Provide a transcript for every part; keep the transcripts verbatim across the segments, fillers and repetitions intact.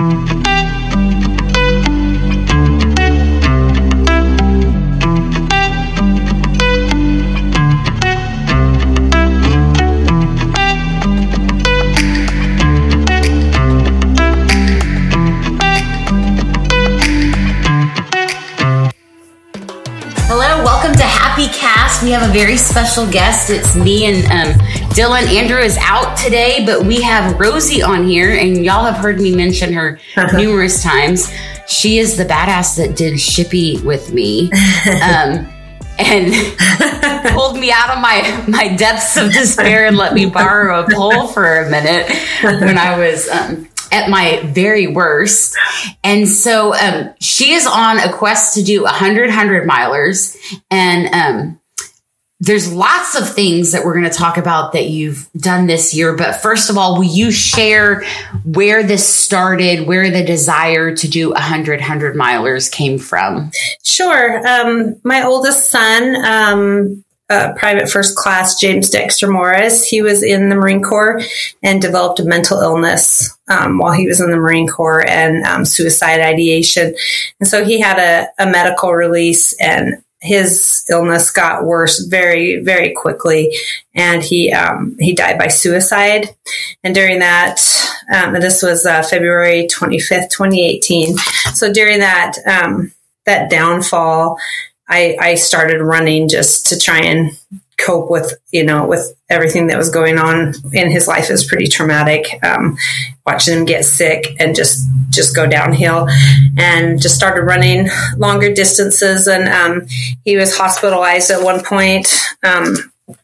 We have a very special guest. It's me and um, Dylan. Andrew is out today, but we have Rosie on here, and y'all have heard me mention her uh-huh. numerous times. She is the badass that did Shippy with me um, and pulled me out of my, my depths of despair and let me borrow a pole for a minute when I was um, at my very worst. And so um, she is on a quest to do one hundred hundred milers, and um, there's lots of things that we're going to talk about that you've done this year. But first of all, will you share where this started, where the desire to do one hundred hundred milers came from? Sure. Um, my oldest son, um, uh, Private First Class James Dexter Morris, he was in the Marine Corps and developed a mental illness um, while he was in the Marine Corps and um, suicide ideation. And so he had a, a medical release, and his illness got worse very, very quickly, and he um, he died by suicide. And during that, um, and this was uh, February twenty-fifth, twenty eighteen. So during that um, that downfall, I, I started running just to try and cope with, you know, with everything that was going on in his life. It was pretty traumatic, um, watching him get sick and just, just go downhill, and just started running longer distances. And, um, he was hospitalized at one point, um,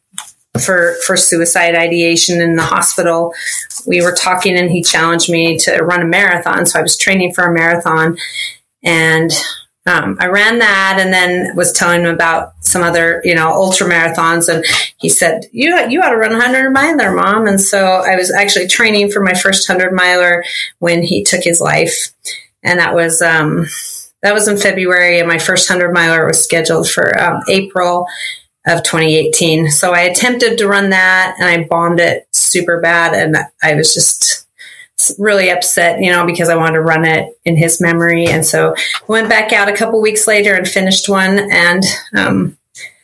for, for suicide ideation in the hospital. We were talking, and he challenged me to run a marathon. So I was training for a marathon, and Um, I ran that, and then was telling him about some other, you know, ultra marathons. And he said, you, you ought to run a hundred miler, Mom. And so I was actually training for my first hundred miler when he took his life. And that was, um, that was in February, and my first hundred miler was scheduled for um, April of twenty eighteen. So I attempted to run that, and I bombed it super bad. And I was just really upset, you know, because I wanted to run it in his memory. And so I went back out a couple weeks later and finished one. And um,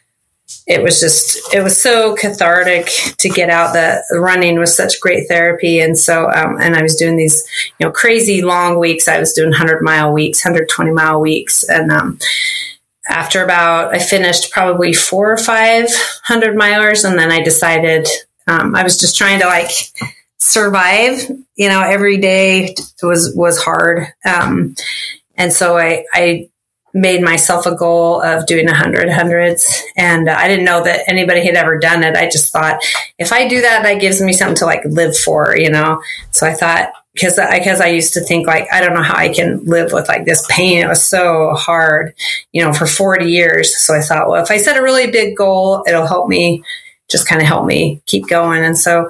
it was just, it was so cathartic to get out. The running was such great therapy. And so, um, and I was doing these, you know, crazy long weeks. I was doing hundred mile weeks, one hundred twenty mile weeks. And um, after about, I finished probably four or five hundred milers. And then I decided um, I was just trying to like survive, you know, every day was, was hard. Um, and so I, I made myself a goal of doing a hundred hundreds. And uh, I didn't know that anybody had ever done it. I just thought, if I do that, that gives me something to like live for, you know? So I thought, because I, because I used to think like, I don't know how I can live with like this pain. It was so hard, you know, for forty years. So I thought, well, if I set a really big goal, it'll help me, just kind of help me keep going. And so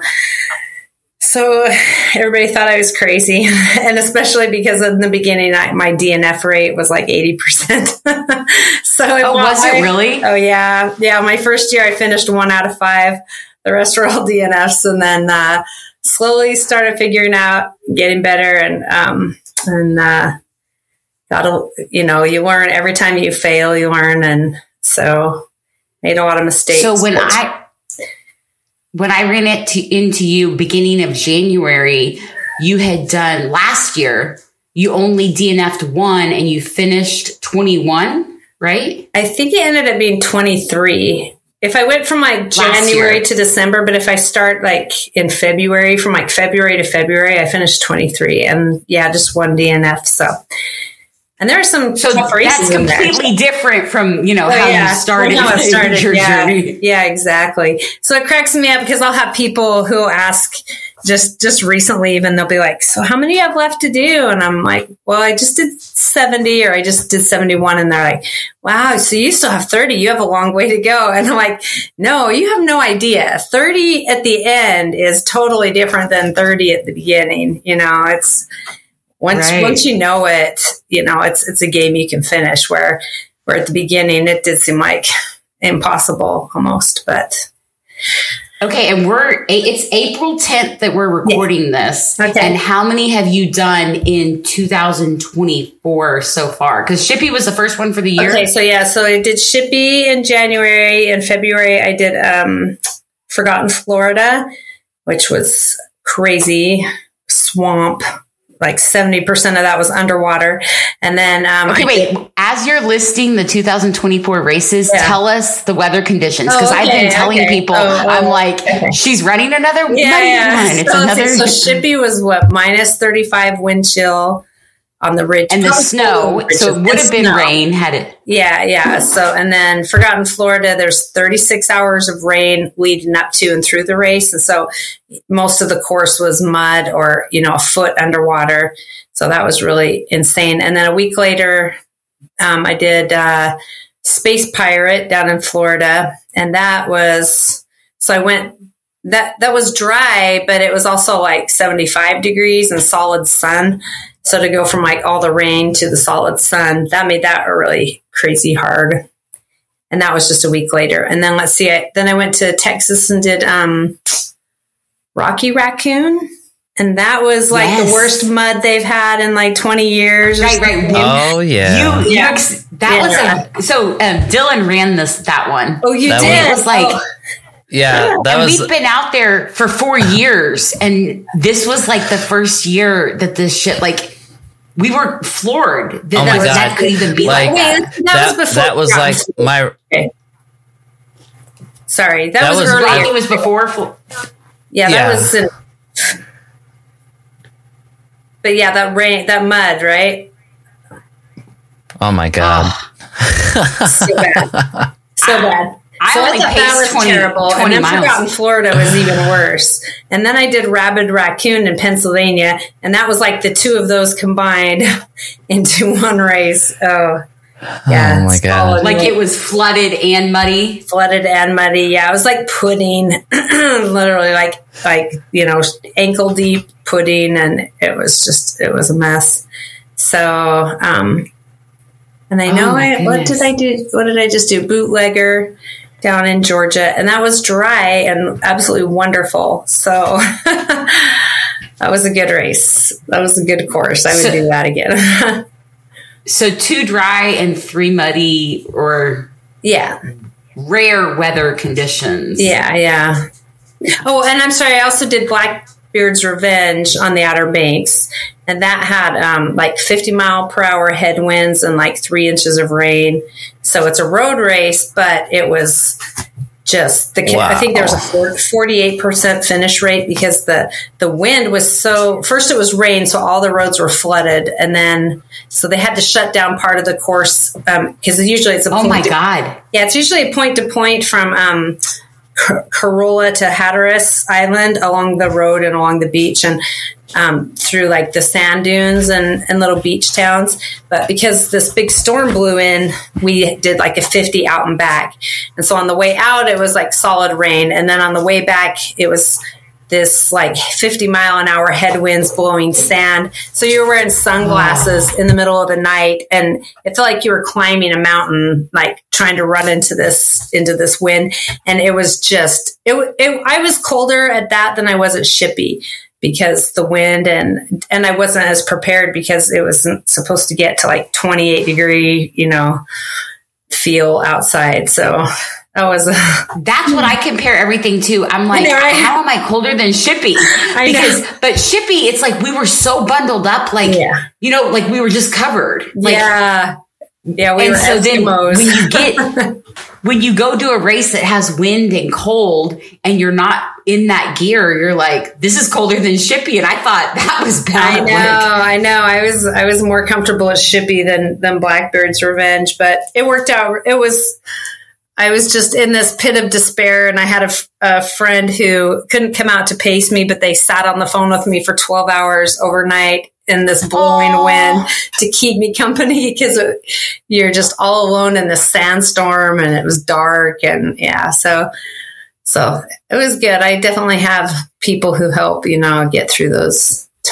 So everybody thought I was crazy, and especially because in the beginning, I, my D N F rate was like eighty percent. So it oh, was it really? Oh, yeah. Yeah. My first year, I finished one out of five. The rest were all D N Fs, and then uh, slowly started figuring out, getting better, and um, and uh, that'll, you know, you learn every time you fail, you learn, and so made a lot of mistakes. So when I. When I ran it to, into you beginning of January, you had done last year, you only D N F'd one and you finished twenty-one, right? I think it ended up being twenty-three. If I went from like January to December, but if I start like in February, from like February to February, I finished twenty-three, and yeah, just one D N F. So, and there are some so tough races that's completely in there. different from, you know, oh, how yeah. you started, well, how it started your yeah. journey. Yeah, exactly. So it cracks me up because I'll have people who ask just, just recently, even they'll be like, so how many do you have left to do? And I'm like, well, I just did seventy, or I just did seventy-one. And they're like, wow, so you still have thirty. You have a long way to go. And I'm like, no, you have no idea. thirty at the end is totally different than thirty at the beginning. You know, it's, Once right. once you know it, you know, it's it's a game you can finish, where where at the beginning it did seem like impossible almost. But Okay, and we're it's April tenth that we're recording yeah. this. Okay. And how many have you done in two thousand twenty-four so far? Because Shippy was the first one for the year. Okay, so yeah, so I did Shippy in January. In February, I did um, Forgotten Florida, which was crazy swamp. Like seventy percent of that was underwater. And then, um, okay, wait, did, as you're listing the two thousand twenty-four races, yeah. tell us the weather conditions. Cause oh, okay, I've been telling okay. people, oh, oh, I'm like, okay. she's running another, yeah, yeah. It's so, another. So Shippy was what, minus thirty-five wind chill on the ridge. And the snow. So it would have been snow. rain had it. Yeah. Yeah. So, and then Forgotten Florida, there's thirty-six hours of rain leading up to and through the race. And so most of the course was mud or, you know, a foot underwater. So that was really insane. And then a week later, um, I did uh, Space Pirate down in Florida. And that was, so I went, that, that was dry, but it was also like seventy-five degrees and solid sun. So to go from like all the rain to the solid sun, that made that a really crazy hard. And that was just a week later. And then let's see, I, then I went to Texas and did um, Rocky Raccoon. And that was like yes. the worst mud they've had in like twenty years. Right, right. Oh, yeah. You, yeah. Ex- that yeah. was a, so um, Dylan ran this, that one. Oh, you that did? It was like, oh. yeah, that and was. We've been out there for four years. And this was like the first year that this shit, like, we were floored that, oh my that, God. that could even be like, like that. that, that was before. That was like my. Okay. Sorry, that, that was, was earlier. Like it was before. Flo- yeah, that yeah. was. In, but yeah, that rain, that mud, right? Oh my God. Oh. so bad. So bad. I so only I thought paced that was twenty, terrible. twenty and then miles. Forgotten Florida was even worse. And then I did Rabid Raccoon in Pennsylvania, and that was like the two of those combined into one race. Oh, yeah. Oh my God. Like it was flooded and muddy. Flooded and muddy. Yeah, it was like pudding, literally like, like, you know, ankle deep pudding. And it was just, it was a mess. So, um, and I know, oh I, what did I do? What did I just do? Bootlegger down in Georgia. And that was dry and absolutely wonderful. So that was a good race. That was a good course. I would so, do that again. So two dry and three muddy or yeah, rare weather conditions. Yeah, yeah. Oh, and I'm sorry, I also did Blackbeard's Revenge on the Outer Banks, and that had um, like fifty mile per hour headwinds and like three inches of rain. So it's a road race, but it was just the. Wow. I think there was a forty-eight percent finish rate because the the wind was so. First, it was rain, so all the roads were flooded, and then so they had to shut down part of the course because um, usually it's a. Oh point my to, God! Yeah, it's usually a point to point from um, Corolla to Hatteras Island along the road and along the beach and. Um, through like the sand dunes and, and little beach towns. But because this big storm blew in, we did like a fifty out and back. And so on the way out, it was like solid rain. And then on the way back, it was this like fifty mile an hour headwinds blowing sand. So you were wearing sunglasses oh. in the middle of the night. And it felt like you were climbing a mountain, like trying to run into this, into this wind. And it was just, it, it I was colder at that than I was at Shippy. Because the wind and and I wasn't as prepared because it wasn't supposed to get to like twenty-eight degree, you know, feel outside. So that was. A, That's what I compare everything to. I'm like, know, right? How am I colder than Shippy? I because, know. But Shippy, it's like we were so bundled up, like yeah. you know, like we were just covered. Like, yeah, yeah. We and were so Eskimos. Then when you get when you go do a race that has wind and cold, and you're not in that gear, you're like, this is colder than Shippy. And I thought that was bad. I know, I know. I was, I was more comfortable at Shippy than, than Blackbeard's Revenge, but it worked out. It was, I was just in this pit of despair and I had a, a friend who couldn't come out to pace me, but they sat on the phone with me for twelve hours overnight in this blowing oh. wind to keep me company because you're just all alone in this sandstorm and it was dark and yeah. So, So it was good. I definitely have people who help, you know, get through those tough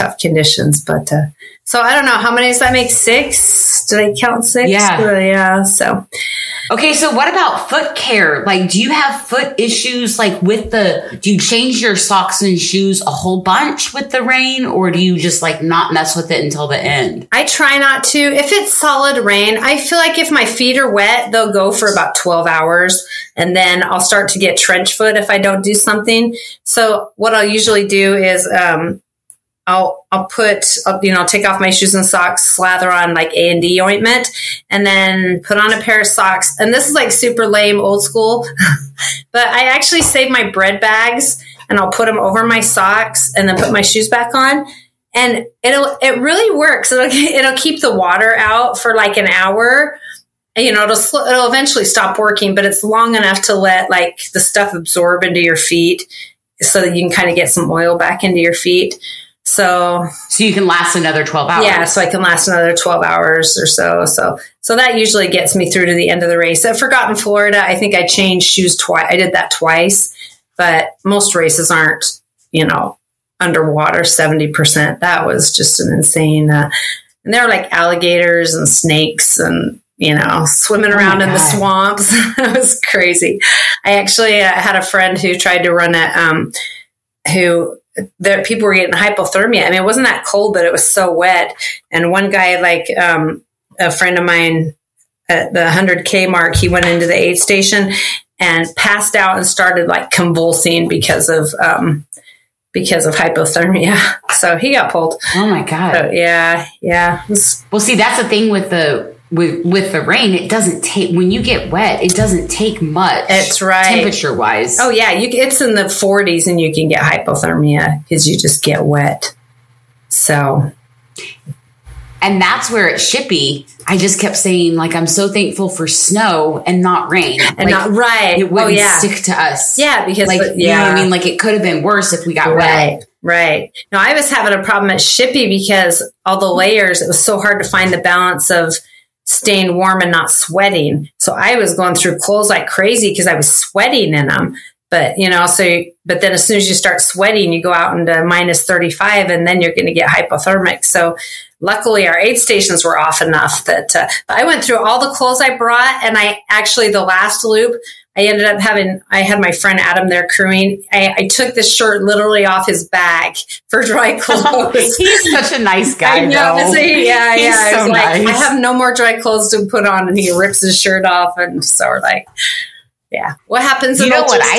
tough conditions. But uh, so I don't know how many does that make? Six? Did I count six? Yeah. Uh, yeah. So. Okay, so what about foot care? Like, do you have foot issues? Like, with the, do you change your socks and shoes a whole bunch with the rain, or do you just like not mess with it until the end? I try not to. If it's solid rain, I feel like if my feet are wet, they'll go for about twelve hours, and then I'll start to get trench foot if I don't do something. So what I'll usually do is, um, I'll, I'll put, I'll, you know, I'll take off my shoes and socks, slather on like A and D ointment, and then put on a pair of socks. And this is like super lame, old school, but I actually save my bread bags and I'll put them over my socks and then put my shoes back on. And it'll, it really works. It'll, it'll keep the water out for like an hour. And, you know, it'll, sl- it'll eventually stop working, but it's long enough to let like the stuff absorb into your feet so that you can kind of get some oil back into your feet. So, so you can last another twelve hours. Yeah. So I can last another twelve hours or so. So, so that usually gets me through to the end of the race. At Forgotten Florida, I think I changed shoes twice. I did that twice, but most races aren't, you know, underwater seventy percent. That was just an insane, uh, and there were like alligators and snakes and, you know, swimming around oh in the swamps. It was crazy. I actually uh, had a friend who tried to run it, um, who, there people were getting hypothermia. I mean, it wasn't that cold, but it was so wet. And one guy, like um, a friend of mine at the one hundred K mark, he went into the aid station and passed out and started like convulsing because of um, because of hypothermia. So he got pulled. Oh my God. So, yeah, yeah. Well, see, that's the thing with the with with the rain. It doesn't take, when you get wet, it doesn't take much. It's right. Temperature wise. Oh yeah, you, it's in the forties and you can get hypothermia because you just get wet. So, and that's where at Shippey, I just kept saying, like, I'm so thankful for snow and not rain. And like, not right. It wouldn't oh, yeah. stick to us. Yeah, because like, yeah. you know what I mean? Like, it could have been worse if we got right. wet. Right. No, I was having a problem at Shippey because all the layers, it was so hard to find the balance of staying warm and not sweating. So I was going through clothes like crazy because I was sweating in them. But, you know, so, but then as soon as you start sweating, you go out into minus thirty-five and then you're going to get hypothermic. So luckily our aid stations were off enough that uh, I went through all the clothes I brought. And I actually, the last loop, I ended up having, I had my friend Adam there crewing. I, I took the shirt literally off his bag for dry clothes. He's such a nice guy. I know. Though. So, yeah, He's yeah. so I was like, nice. I have no more dry clothes to put on. And he rips his shirt off. And so we're like, yeah. What happens? You in know what I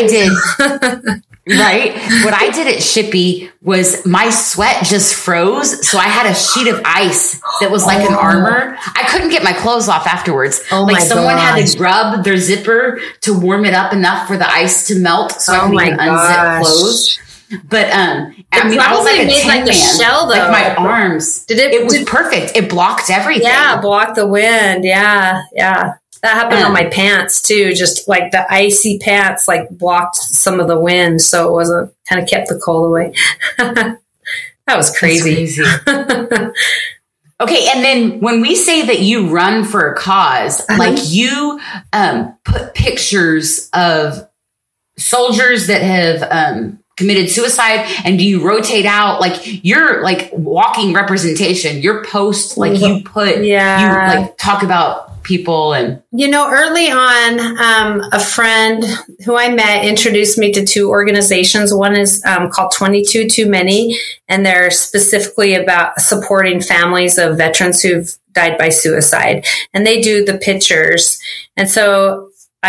did? Right? What I did at Shippey was my sweat just froze. So I had a sheet of ice that was like oh. an armor. I couldn't get my clothes off afterwards. Oh like my someone gosh. had to rub their zipper to warm it up enough for the ice to melt so oh I could my even gosh. unzip clothes. But um, I mean, I was like a made tin like a man. shell, though. Like my arms. Did it? It was did, perfect. It blocked everything. Yeah, blocked the wind. Yeah, yeah. That happened Yeah. on my pants too. Just like the icy pants, like blocked some of the wind, so it wasn't kind of kept the cold away. That was crazy. That's crazy. Okay, and then when we say that you run for a cause, Uh-huh. like you um, put pictures of soldiers that have um, committed suicide, and do you rotate out? Like you're like walking representation. Your post, like you put, Yeah. you like talk about people and You know, early on, um, a friend who I met introduced me to two organizations. One is um, called twenty-two Too Many, and they're specifically about supporting families of veterans who've died by suicide. And they do the pictures. And so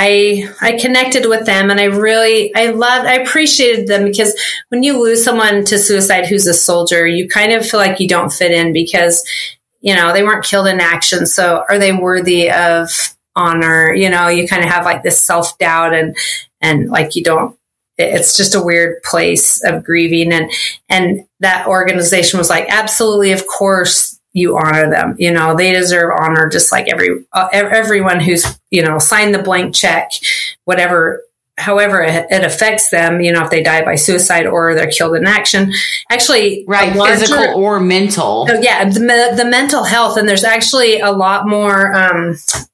I I connected with them, and I really, I loved, I appreciated them, because when you lose someone to suicide who's a soldier, you kind of feel like you don't fit in because, you know, they weren't killed in action. So are they worthy of honor? You know, you kind of have like this self-doubt and, and like you don't, it's just a weird place of grieving. And, and that organization was like, absolutely, of course you honor them. You know, they deserve honor just like every, uh, everyone who's, you know, signed the blank check, whatever, however it, it affects them, you know, if they die by suicide or they're killed in action. Actually, right, larger, physical or mental. Oh, yeah, the, the mental health. And there's actually a lot more, um,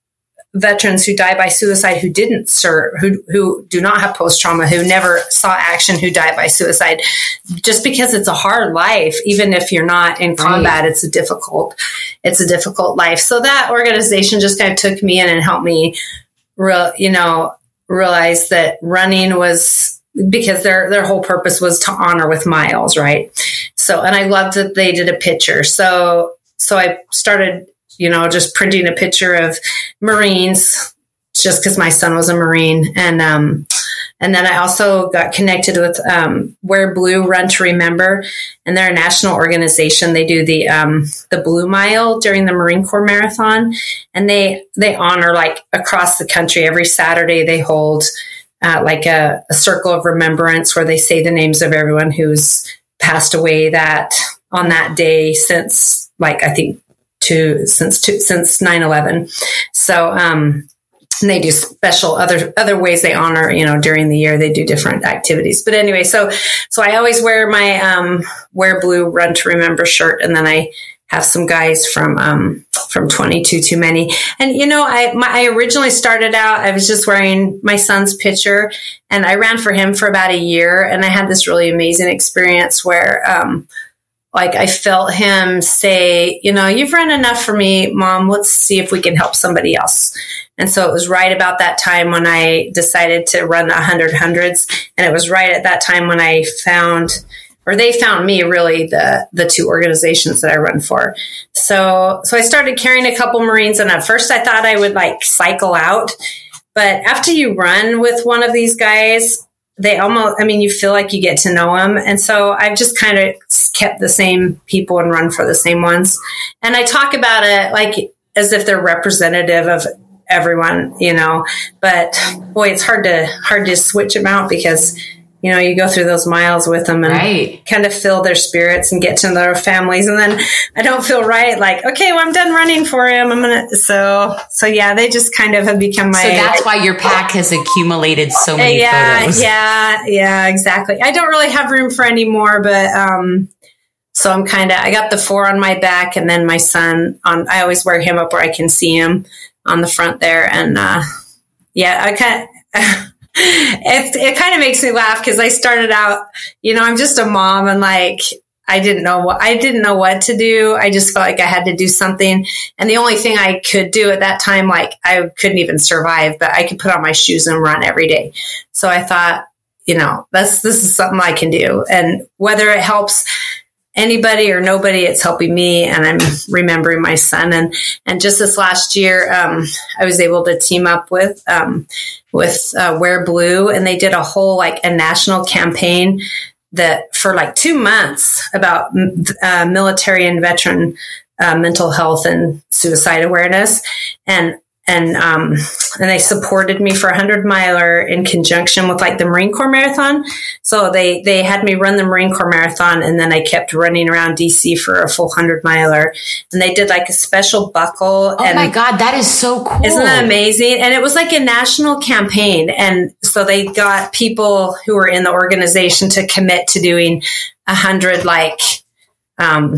veterans who die by suicide who didn't serve, who who do not have post-trauma, who never saw action, who die by suicide, just because it's a hard life. Even if you're not in combat, right. it's a difficult, it's a difficult life. So that organization just kind of took me in and helped me, real, you know, realize that running was, because their their whole purpose was to honor with miles, right? So, and I loved that they did a picture. So, so I started, you know, just printing a picture of Marines, just because my son was a Marine. And, um, and then I also got connected with, um, Wear Blue, Run to Remember. And they're a national organization. They do the, um, the Blue Mile during the Marine Corps Marathon. And they, they honor, like, across the country. Every Saturday they hold, uh, like a, a circle of remembrance where they say the names of everyone who's passed away that on that day since, like, I think, to since to, since nine eleven. So, um, and they do special other, other ways they honor, you know, during the year, they do different activities. But anyway, so, so I always wear my, um, Wear Blue, Run to Remember shirt. And then I have some guys from, um, from twenty-two Too Many. And, you know, I, my, I originally started out, I was just wearing my son's picture, and I ran for him for about a year. And I had this really amazing experience where, um, like, I felt him say, you know, you've run enough for me, Mom. Let's see if we can help somebody else. And so it was right about that time when I decided to run the one hundred hundreds. And it was right at that time when I found, or they found me, really, the, the two organizations that I run for. So, so I started carrying a couple Marines. And at first I thought I would, like, cycle out. But after you run with one of these guys, they almost, I mean, you feel like you get to know them. And so I've just kind of kept the same people and run for the same ones. And I talk about it like as if they're representative of everyone, you know, but boy, it's hard to, hard to switch them out because, you know, you go through those miles with them and right. kind of fill their spirits and get to know their families. And then I don't feel right. Like, okay, well, I'm done running for him. I'm going to, so, so yeah, they just kind of have become my. So that's why your pack has accumulated so many yeah, photos. Yeah. Yeah, exactly. I don't really have room for any more, but, um, so I'm kind of, I got the four on my back, and then my son on, I always wear him up where I can see him on the front there. And, uh, yeah, I kind of, It, it kind of makes me laugh because I started out, you know, I'm just a mom, and like, I didn't know what, I didn't know what to do. I just felt like I had to do something. And the only thing I could do at that time, like, I couldn't even survive, but I could put on my shoes and run every day. So I thought, you know, that's, this is something I can do. And whether it helps anybody or nobody, it's helping me. And I'm remembering my son. And, and just this last year, um, I was able to team up with, um, with, uh, Wear Blue, and they did a whole, like, a national campaign that for like two months about, uh, military and veteran, uh, mental health and suicide awareness. And, And, um, and they supported me for a hundred miler in conjunction with, like, the Marine Corps Marathon. So they, they had me run the Marine Corps Marathon, and then I kept running around D C for a full hundred miler. And they did, like, a special buckle. Oh and my God, that is so cool. Isn't that amazing? And it was like a national campaign. And so they got people who were in the organization to commit to doing a hundred, like, um,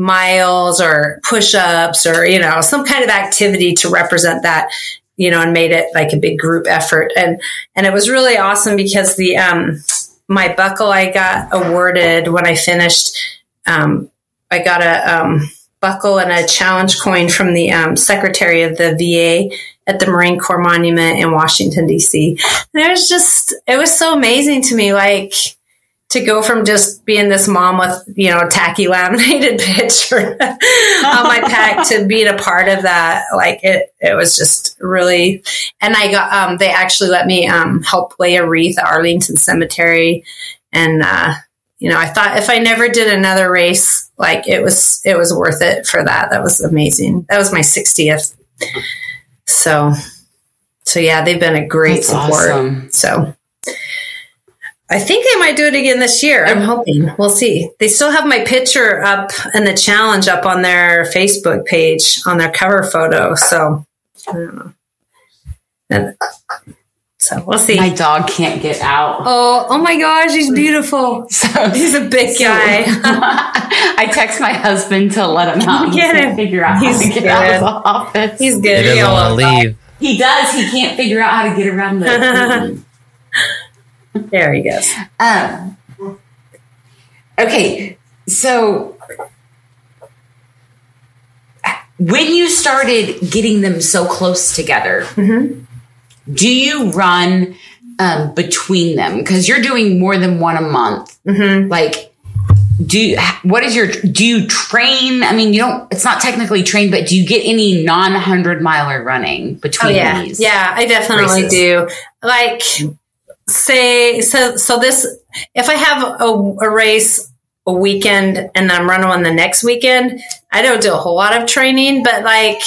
miles or push-ups or, you know, some kind of activity to represent that, you know, and made it like a big group effort. And, and it was really awesome because the, um, my buckle I got awarded when I finished, um, I got a, um, buckle and a challenge coin from the, um, secretary of the V A at the Marine Corps Monument in Washington, D C. And it was just, it was so amazing to me. Like, to go from just being this mom with, you know, a tacky laminated picture on my pack to being a part of that, like, it, it was just really, and I got, um, they actually let me, um, help lay a wreath at Arlington Cemetery. And, uh, you know, I thought if I never did another race, like, it was, it was worth it for that. That was amazing. That was my sixtieth. So, so yeah, they've been a great That's support. Awesome. So. I think they might do it again this year. I'm hoping. We'll see. They still have my picture up and the challenge up on their Facebook page on their cover photo. So, I don't know. And, so we'll see. My dog can't get out. Oh, oh my gosh, he's beautiful. So, he's a big so, guy. I text my husband to let him out. Get him. Figure out he's how to get good. out of the office. He's good. He doesn't want to leave. He does. He can't figure out how to get around the. There he goes. Um. Okay, so when you started getting them so close together, mm-hmm. do you run um, between them? Because you're doing more than one a month. Mm-hmm. Like. Do you, what is your, do you train? I mean, you don't, it's not technically trained, but do you get any non hundred miler running between oh, yeah. these? Yeah, I definitely races? do. Like say, so, so this, if I have a, a race a weekend and I'm running one the next weekend, I don't do a whole lot of training, but like,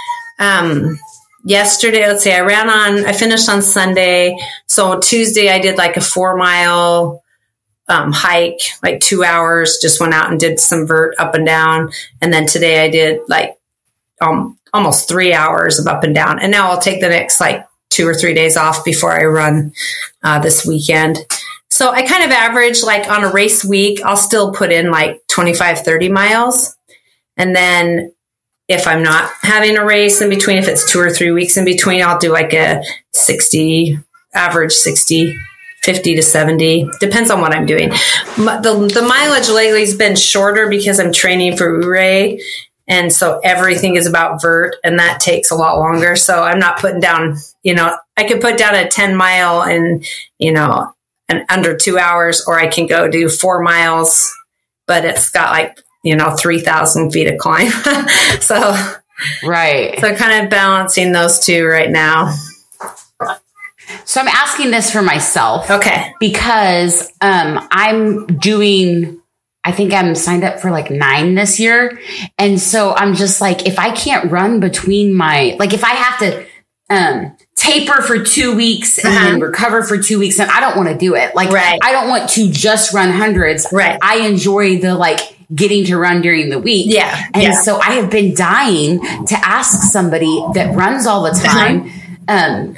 um, yesterday, let's say I ran on, I finished on Sunday. So Tuesday I did like a four mile Um, hike, like two hours, just went out and did some vert up and down. And then today I did like um, almost three hours of up and down. And now I'll take the next like two or three days off before I run uh, this weekend. So I kind of average like on a race week, I'll still put in like twenty-five, thirty miles. And then if I'm not having a race in between, if it's two or three weeks in between, I'll do like a sixty, average sixty. fifty to seventy, depends on what I'm doing. The, the mileage lately has been shorter because I'm training for Ouray. And so everything is about vert and that takes a lot longer. So I'm not putting down, you know, I could put down a ten mile in, you know, in under two hours, or I can go do four miles, but it's got like, you know, three thousand feet of climb. so, right. So kind of balancing those two right now. So I'm asking this for myself. Okay. Because um, I'm doing, I think I'm signed up for like nine this year. And so I'm just like, if I can't run between my, like if I have to um, taper for two weeks and uh-huh. then recover for two weeks, then I don't want to do it. Like, right. I don't want to just run hundreds. Right. I enjoy the like getting to run during the week. Yeah. And yeah. so I have been dying to ask somebody that runs all the time. Uh-huh. Um,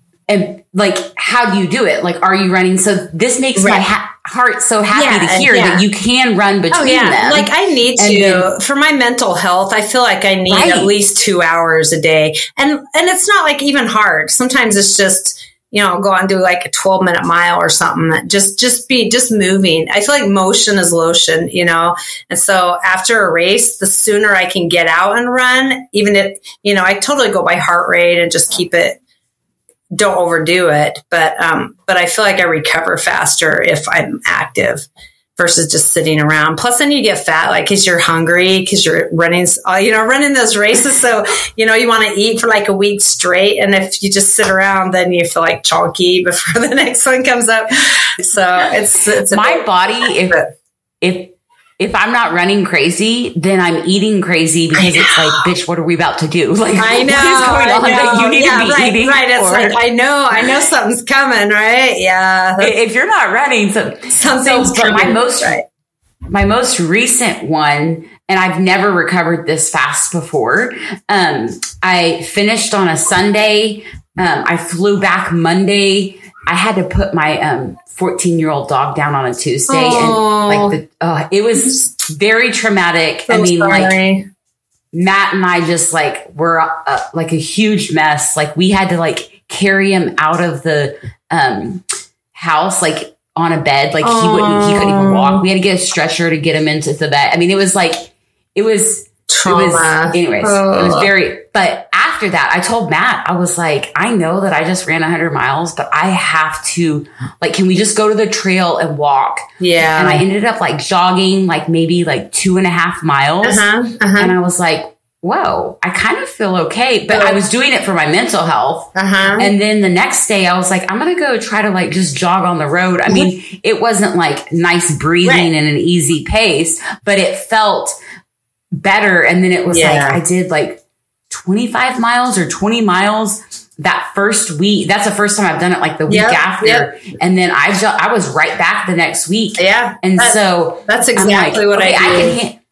and like, how do you do it? Like, are you running? So this makes right. my ha- heart so happy yeah, to hear yeah. that you can run between oh, yeah. them. Like I need and to, then, for my mental health, I feel like I need right. at least two hours a day. And, and it's not like even hard. Sometimes it's just, you know, I'll go out and do like a twelve minute mile or something that just, just be, just moving. I feel like motion is lotion, you know? And so after a race, the sooner I can get out and run, even if, you know, I totally go by heart rate and just keep it, don't overdo it, but um, but I feel like I recover faster if I'm active versus just sitting around. Plus, then you get fat, like because you're hungry, because you're running, you know, running those races. So you know you want to eat for like a week straight, and if you just sit around, then you feel like chonky before the next one comes up. So it's it's my bit, body. If if if I'm not running crazy, then I'm eating crazy because it's like, bitch, what are we about to do? Like, I know, what is going on that you need yeah, to be right, eating? Right, it's or, like, I know, I know something's coming, right? Yeah. If you're not running, so, something's so, coming. My most, right. my most recent one, and I've never recovered this fast before. Um, I finished on a Sunday. Um, I flew back Monday. I had to put my um, fourteen-year-old dog down on a Tuesday, Aww. and like the uh, it was very traumatic. So I mean, sorry. like Matt and I just like were uh, like a huge mess. Like we had to like carry him out of the um, house, like on a bed. Like Aww. he wouldn't, he couldn't even walk. We had to get a stretcher to get him into the bed. I mean, it was like it was. Trauma. It was, anyways, oh. it was very, but after that, I told Matt, I was like, I know that I just ran one hundred miles, but I have to, like, can we just go to the trail and walk? Yeah. And I ended up like jogging, like maybe like two and a half miles. Uh-huh, uh-huh. And I was like, whoa, I kind of feel okay. But I was doing it for my mental health. Uh-huh. And then the next day I was like, I'm going to go try to like just jog on the road. I mean, it wasn't like nice breathing right. and an easy pace, but it felt better. And then it was yeah. like I did like twenty-five miles or twenty miles that first week. That's the first time I've done it, like the week yep, after. Yep. And then I ju- I was right back the next week. Yeah. And that's, so that's exactly like, what okay, I do. I can ha-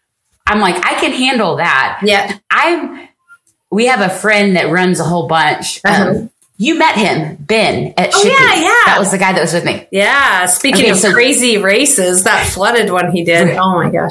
I'm like, I can handle that. Yeah. I'm, we have a friend that runs a whole bunch. Uh-huh. Um, you met him, Ben, at oh, Shippy. yeah, yeah. That was the guy that was with me. Yeah. Speaking okay, of so, crazy races, that flooded one he did. Oh my gosh.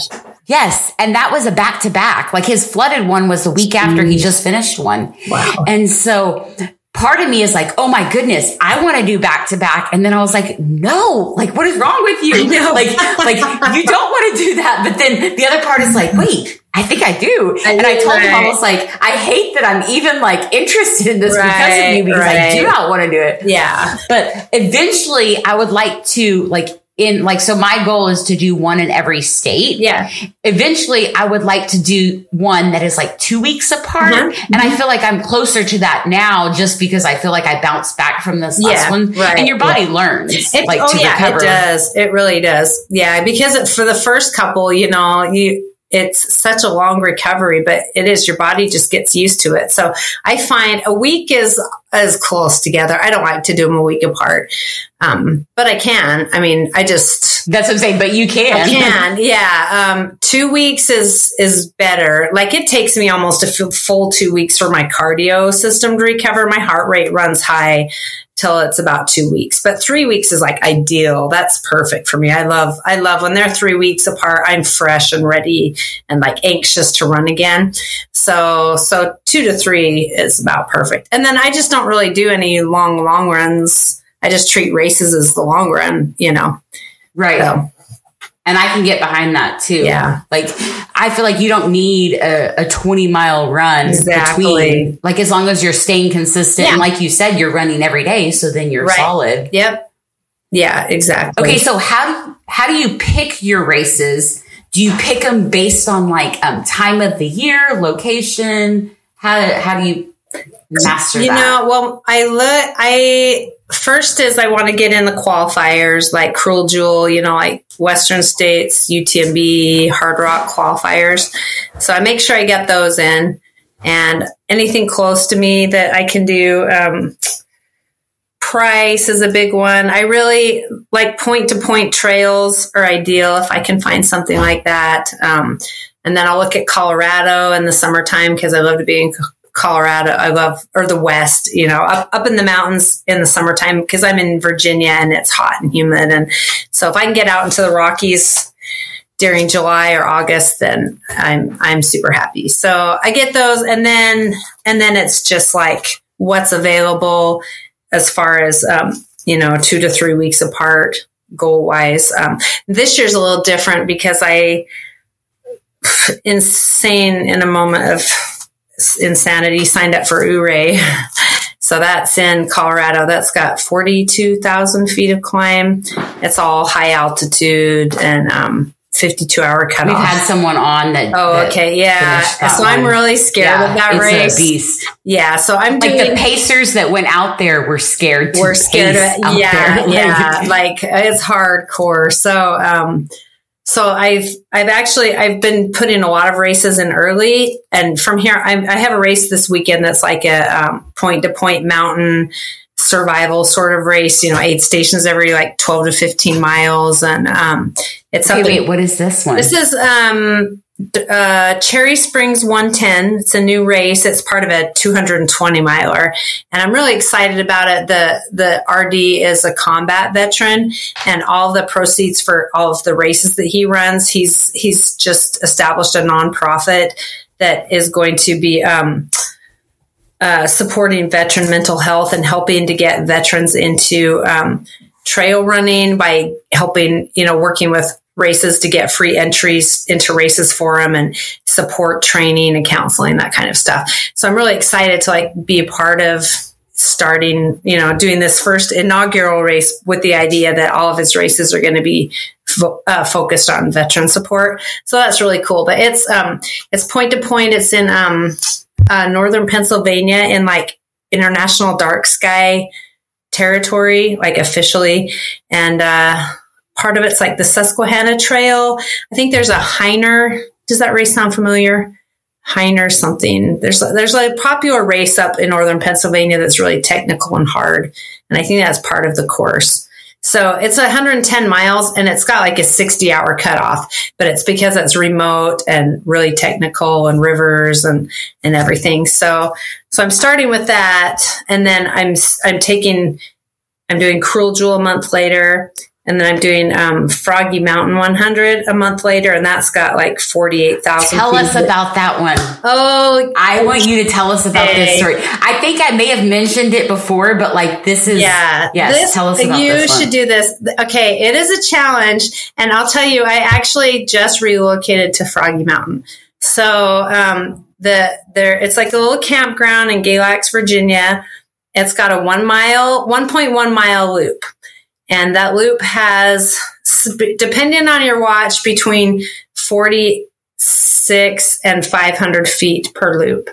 Yes. And that was a back to back. Like his flooded one was the week after he just finished one. Wow. And so part of me is like, oh my goodness, I want to do back to back. And then I was like, no, like what is wrong with you? Like, like you don't want to do that. But then the other part is like, wait, I think I do. I and I told right. him, I was like, I hate that I'm even like interested in this right, because of you, because right. I do not want to do it. Yeah. But eventually I would like to like, in like, so my goal is to do one in every state. Yeah. Eventually I would like to do one that is like two weeks apart. Mm-hmm. And I feel like I'm closer to that now just because I feel like I bounced back from this last yeah, one. Right. And your body yeah. learns it, like oh to yeah, recover. It does. It really does. Yeah. Because it, for the first couple, you know, you, it's such a long recovery, but it is, your body just gets used to it. So I find a week is as close together. I don't like to do them a week apart. Um, but I can, I mean, I just, that's what I'm saying, but you can, I can. Yeah. Um, two weeks is, is better. Like it takes me almost a full two weeks for my cardio system to recover. My heart rate runs high till it's about two weeks, but three weeks is like ideal. That's perfect for me. I love, I love when they're three weeks apart, I'm fresh and ready and like anxious to run again. So, so two to three is about perfect. And then I just don't really do any long, long runs. I just treat races as the long run, you know? Right. So. And I can get behind that too. Yeah. Like, I feel like you don't need a, a twenty mile run exactly. between, like, as long as you're staying consistent. Yeah. And like you said, you're running every day. So then you're right. solid. Yep. Yeah, exactly. Okay. So how do, how do you pick your races? Do you pick them based on like um, time of the year, location? How, how do you master you that? You know, well, I look, I, first is I want to get in the qualifiers like Cruel Jewel, you know, like Western States, U T M B, Hard Rock qualifiers. So I make sure I get those in, and anything close to me that I can do. Um, price is a big one. I really like point to point trails are ideal if I can find something like that. Um, and then I'll look at Colorado in the summertime because I love to be in Colorado. I love, or the West, you know, up, up in the mountains in the summertime because I'm in Virginia and it's hot and humid. And so if I can get out into the Rockies during July or August, then I'm, I'm super happy. So I get those. And then, and then it's just like what's available as far as, um, you know, two to three weeks apart goal wise. Um, this year's a little different because I insane in a moment of insanity signed up for Ouray. So that's in Colorado. That's got forty-two thousand feet of climb. It's all high altitude and um, fifty-two hour cutoff. We've had someone on that. Oh, that okay. Yeah. So one. I'm really scared yeah, of that it's race. A beast. Yeah. So I'm like doing, the pacers that went out there were scared. To we're scared pace of it. Yeah. There. Yeah. Like it's hardcore. So, um, So I've, I've actually, I've been putting a lot of races in early, and from here, I'm, I have a race this weekend that's like a um, point to point mountain survival sort of race, you know, eight stations every like twelve to fifteen miles. And um, it's okay, up wait, in, what is this one? This is um, uh, Cherry Springs one ten. It's a new race. It's part of a two hundred twenty miler. And I'm really excited about it. The, the R D is a combat veteran, and all the proceeds for all of the races that he runs, he's, he's just established a nonprofit that is going to be, um, uh, supporting veteran mental health and helping to get veterans into, um, trail running by helping, you know, working with races to get free entries into races for them and support training and counseling, that kind of stuff. So I'm really excited to like be a part of starting, you know, doing this first inaugural race with the idea that all of his races are going to be fo- uh, focused on veteran support. So that's really cool. But it's, um, it's point to point. It's in, um, uh, Northern Pennsylvania in like international dark sky territory, like officially. And, uh, part of it's like the Susquehanna Trail. I think there's a Heiner. Does that race sound familiar? Heiner something. There's there's a popular race up in northern Pennsylvania that's really technical and hard. And I think that's part of the course. So it's one hundred ten miles, and it's got like a sixty hour cutoff, but it's because it's remote and really technical and rivers and, and everything. So, so I'm starting with that. And then I'm, I'm taking, I'm doing Cruel Jewel a month later. And then I'm doing um, Froggy Mountain one hundred a month later, and that's got like forty-eight thousand. Tell us about that one. Oh, I want you to tell us about okay. this story. I think I may have mentioned it before, but like this is yeah. Yes, this, tell us about you this one. should do this. Okay, it is a challenge, and I'll tell you, I actually just relocated to Froggy Mountain. So um, the there, it's like a little campground in Galax, Virginia. It's got a one mile, one point one mile loop. And that loop has, depending on your watch, between forty-six and five hundred feet per loop.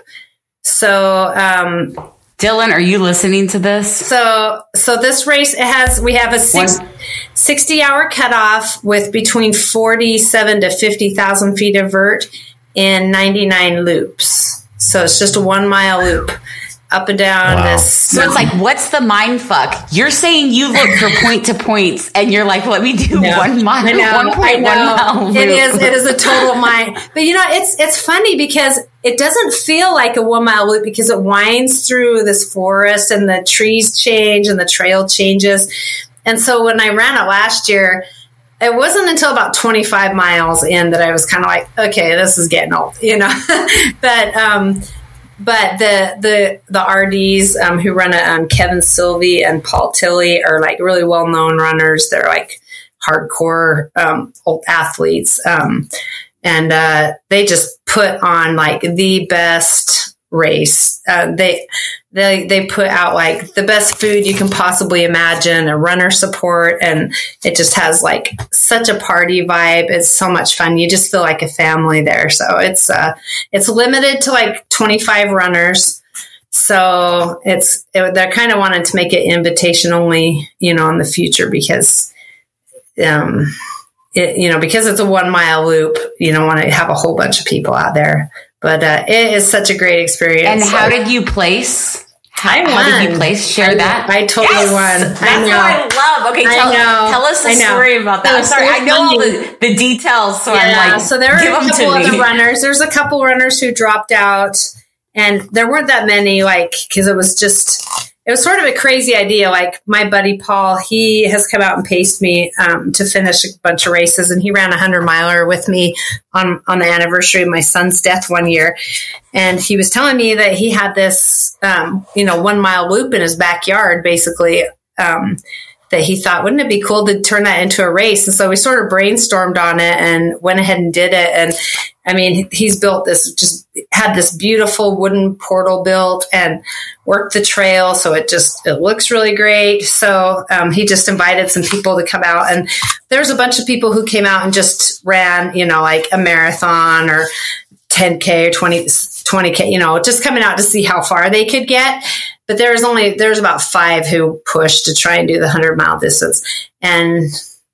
So, um, Dylan, are you listening to this? So, so this race, it has, we have a six, sixty hour cutoff with between forty-seven to fifty thousand feet of vert in ninety-nine loops. So it's just a one mile loop. Up and down wow. this. So it's like, what's the mind fuck? You're saying you look for point to points, and you're like, let me do no, one mile, I know, one point one mile. It is, it is a total mind. But you know, it's it's funny because it doesn't feel like a one mile loop because it winds through this forest, and the trees change, and the trail changes. And so when I ran it last year, it wasn't until about twenty-five miles in that I was kind of like, okay, this is getting old, you know. but um. But the the the R Ds um, who run it, um, Kevin Sylvie and Paul Tilley, are like really well known runners. They're like hardcore um, old athletes, um, and uh, they just put on like the best race. Uh, they they they put out like the best food you can possibly imagine, a runner support, and it just has like such a party vibe. It's so much fun. You just feel like a family there. So it's uh it's limited to like twenty-five runners. So it's it, they're kind of wanting to make it invitation only, you know, in the future because um it, you know because it's a one mile loop. You don't want to have a whole bunch of people out there. But uh, it is such a great experience. And how did you place? How, I won. How did you place? Share I, that. I totally yes! won. That's I know. what I love. Okay, tell, I know. tell us the story about that. I'm sorry, I know all the, the details, so yeah, I'm like, so there were a couple other runners. There's a couple runners who dropped out, and there weren't that many, like, because it was just, it was sort of a crazy idea. Like my buddy Paul, he has come out and paced me um, to finish a bunch of races, and he ran a hundred miler with me on on the anniversary of my son's death one year. And he was telling me that he had this, um, you know, one mile loop in his backyard, basically. Um, that he thought, wouldn't it be cool to turn that into a race? And so we sort of brainstormed on it and went ahead and did it. And I mean, he's built this, just had this beautiful wooden portal built and worked the trail. So it just, it looks really great. So um, he just invited some people to come out, and there's a bunch of people who came out and just ran, you know, like a marathon or ten K or twenty, twenty K, you know, just coming out to see how far they could get. But there was only, there's about five who pushed to try and do the hundred mile distance. And,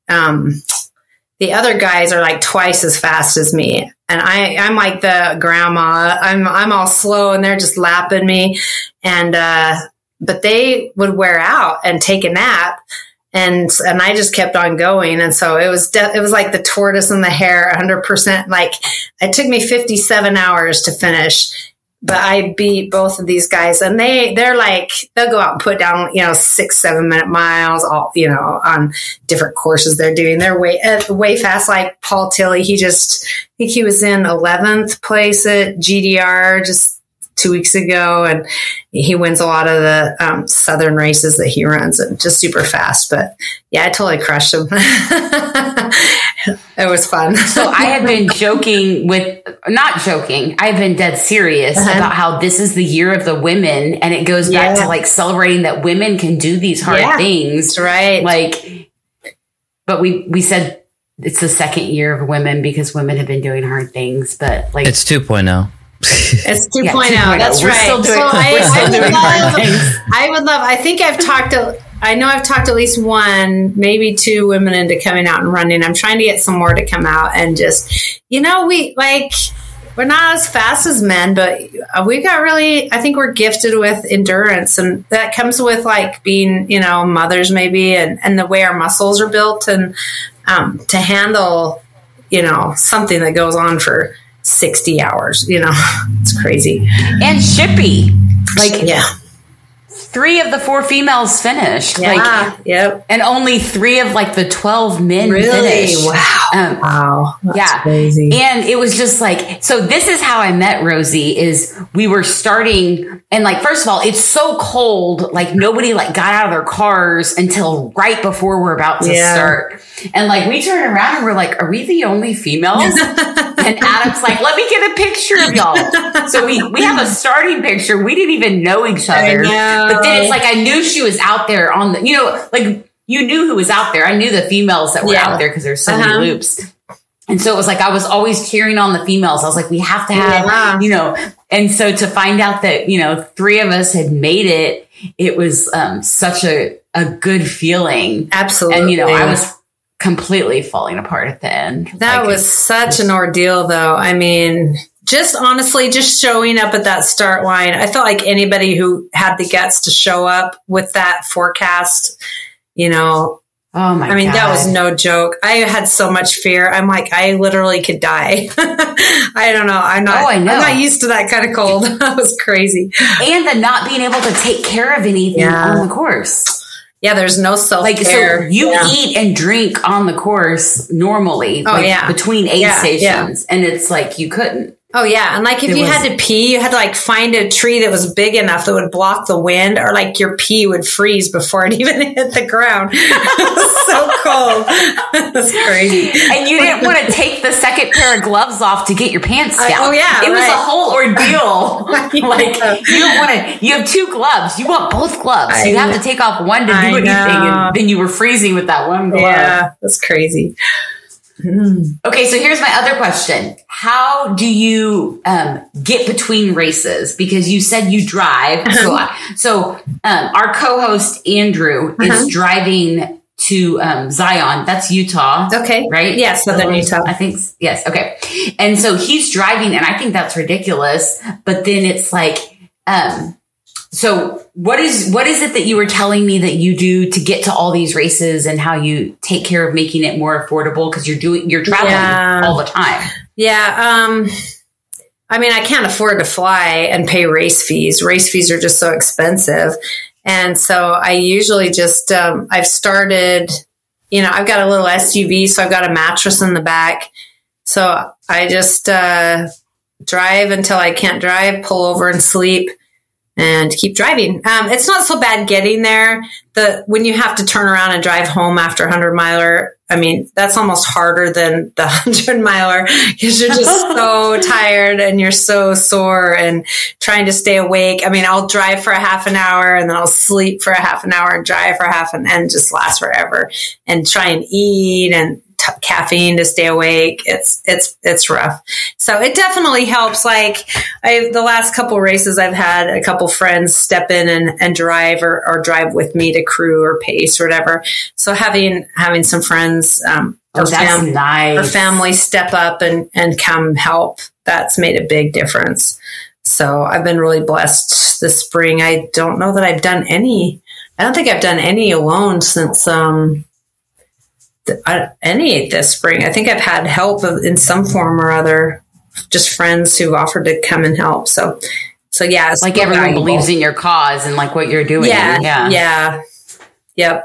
um, the other guys are like twice as fast as me. And I, I'm like the grandma, I'm, I'm all slow, and they're just lapping me. And, uh, but they would wear out and take a nap. And, and I just kept on going. And so it was, de- it was like the tortoise and the hare, a hundred percent. Like it took me fifty-seven hours to finish. But I beat both of these guys, and they, they're like, they'll go out and put down, you know, six, seven minute miles, all, you know, on different courses they're doing. They're way, uh, way fast. Like Paul Tilley, he just, I think he was in eleventh place at G D R just two weeks ago. And he wins a lot of the um, Southern races that he runs, and just super fast. But yeah, I totally crushed him. It was fun. So I have been joking with, not joking, I've been dead serious uh-huh. about how this is the year of the women, and it goes back yeah. to like celebrating that women can do these hard yeah, things. That's right. Like, but we, we said it's the second year of women because women have been doing hard things, but like. It's two point oh. It's two point oh. Yeah, that's we're right. Still doing, so I, I, would doing love, I would love, I think I've talked to, I know I've talked at least one, maybe two women into coming out and running. I'm trying to get some more to come out and just, you know, we like, we're not as fast as men, but we got really, I think we're gifted with endurance, and that comes with like being, you know, mothers maybe, and, and the way our muscles are built, and um, to handle, you know, something that goes on for sixty hours, you know, it's crazy. And shippy. Like, yeah. three of the four females finished. Yeah. Like, yep. And only three of like the twelve men Really? finished. Wow. Um, wow. That's yeah. crazy. And it was just like, so this is how I met Rosie is we were starting and like, first of all, it's so cold. Like nobody like got out of their cars until right before we're about to Yeah. start. And like, we turn around and we're like, are we the only females? And Adam's like, let me get a picture of y'all. So we, we have a starting picture. We didn't even know each other. But then it's like, I knew she was out there on the, you know, like you knew who was out there. I knew the females that were Yeah. out there because there's so Uh-huh. many loops. And so it was like, I was always cheering on the females. I was like, we have to have, Yeah. you know, and so to find out that, you know, three of us had made it, it was um, such a, a good feeling. Absolutely. And, you know, I was completely falling apart at the end. That Like, was such an ordeal, though. I mean, just honestly, just showing up at that start line, I felt like anybody who had the guts to show up with that forecast, you know, oh my God. I mean, that was no joke. I had so much fear. I'm like, I literally could die. I don't know. I'm not, Oh, I know. I'm not used to that kind of cold. That was crazy. And the not being able to take care of anything Yeah. on the course. Yeah, there's no Like, self-care. so you yeah. eat and drink on the course normally, Oh, like yeah. between aid Yeah, stations. And it's like, you couldn't. Oh yeah, and like if It you was- had to pee, you had to like find a tree that was big enough that would block the wind, or like your pee would freeze before it even hit the ground. It was so cold. That's crazy. And you didn't want to take the second pair of gloves off to get your pants I- down. oh, yeah, It was right. a whole ordeal. Like, you don't want to, you have two gloves. You want both gloves. I you have know. to take off one to do I anything. know. And then you were freezing with that one glove. Yeah, that's crazy. Okay, so here's my other question. How do you um, get between races? Because you said you drive. So, I, so um, our co-host Andrew Uh-huh. is driving to um, Zion. That's Utah. Okay. Right? Yeah, Southern Utah. I think, yes. Okay. And so he's driving, and I think that's ridiculous. But then it's like, um, so what is what is it that you were telling me that you do to get to all these races, and how you take care of making it more affordable because you're doing you're traveling Yeah. all the time? Yeah. Um, I mean, I can't afford to fly and pay race fees. Race fees are just so expensive. And so I usually just, um, I've started, you know, I've got a little S U V, so I've got a mattress in the back. So I just uh, drive until I can't drive, pull over and sleep, and keep driving. Um, it's not so bad getting there. The when you have to turn around and drive home after a hundred miler, I mean, that's almost harder than the hundred miler because you're just so tired and you're so sore and trying to stay awake. I mean, I'll drive for a half an hour and then I'll sleep for a half an hour and drive for half an and just last forever and try and eat and t- caffeine to stay awake. It's, it's, it's rough. So it definitely helps. Like I, the last couple races I've had a couple friends step in and, and drive or, or drive with me to crew or pace or whatever. So having, having some friends, um, Oh, or that's fam- nice. or family step up and, and come help. That's made a big difference. So I've been really blessed this spring. I don't know that I've done any, I don't think I've done any alone since, um, the, I, any this spring. I think I've had help of, in some form or other, just friends who offered to come and help. So, so yeah, it's Like so everyone valuable. believes in your cause and like what you're doing. Yeah, Yeah. yeah, yep.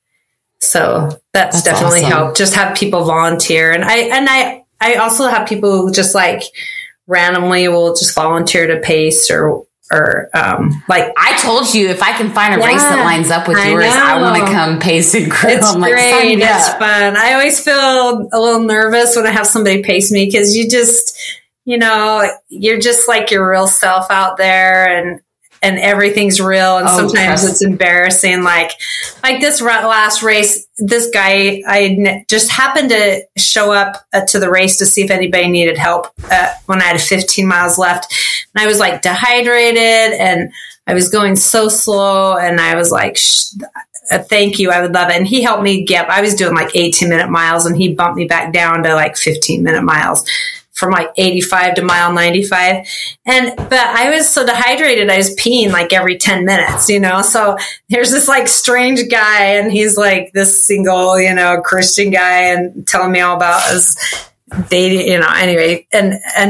So that's, That's definitely awesome. helped. Just have people volunteer, and I and I I also have people who just like randomly will just volunteer to pace or or um like I told you if I can find a Yeah, race that lines up with I yours, I want to know. come pace and crew. it's I'm like, sign great. me It's up. fun. I always feel a little nervous when I have somebody pace me because you just you know you're just like your real self out there and. And everything's real, and Oh, sometimes trust- it's embarrassing. Like, like this ra- last race, this guy I n- just happened to show up uh, to the race to see if anybody needed help uh, when I had fifteen miles left, and I was like dehydrated, and I was going so slow, and I was like, Shh, uh, "Thank you, I would love it." And he helped me get. I was doing like eighteen minute miles, and he bumped me back down to like fifteen minute miles. From like eighty-five to mile ninety-five. And, but I was so dehydrated, I was peeing like every ten minutes, you know? So there's this like strange guy and he's like this single, you know, Christian guy and telling me all about his dating, you know, anyway. And, and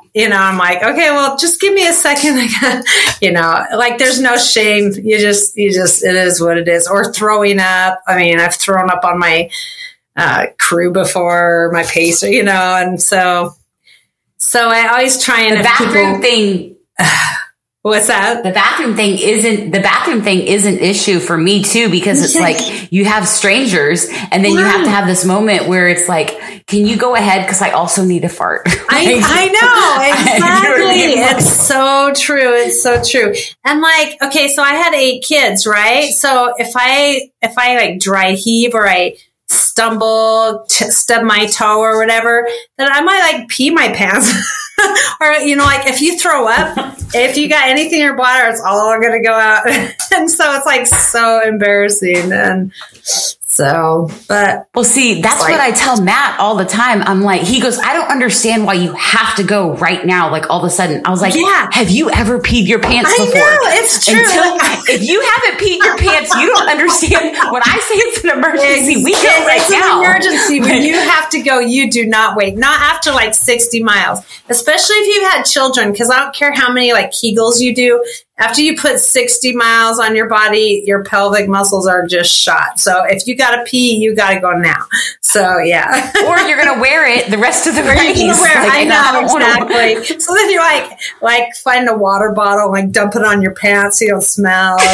you know, I'm like, okay, well, just give me a second. You know, like there's no shame. You just, you just, it is what it is. Or throwing up. I mean, I've thrown up on my uh, crew before, my pacer, you know, and so, so I always try and the bathroom people, thing. What's that? The bathroom thing isn't the bathroom thing is an issue for me too, because it's like you have strangers and then right. you have to have this moment where it's like, can you go ahead? Cause I also need a fart. I, I know. Exactly. It's so true. It's so true. And like, okay, so I had eight kids, right? So if I, if I like dry heave or I stumble, t- stub my toe or whatever, then I might like pee my pants. Or, you know, like if you throw up, if you got anything in your bladder, it's all going to go out. And so it's like so embarrassing. And so, but. Well, see, that's like, what I tell Matt all the time. I'm like, he goes, I don't understand why you have to go right now. Like all of a sudden, I was like, yeah. Have you ever peed your pants I before? I know, it's true. Until, if you haven't peed your pants, you don't understand. When I say it's an emergency, it's, we go right it's now. It's an emergency. When you have to go, you do not wait. Not after like sixty miles, especially if you've had children, because I don't care how many like Kegels you do. After you put sixty miles on your body, your pelvic muscles are just shot. So if you got to pee, you got to go now. So yeah. Or you're going to wear it the rest of the race. Wear, like, I know, exactly. Wanna... So then you like, like find a water bottle, like dump it on your pants so you don't smell. To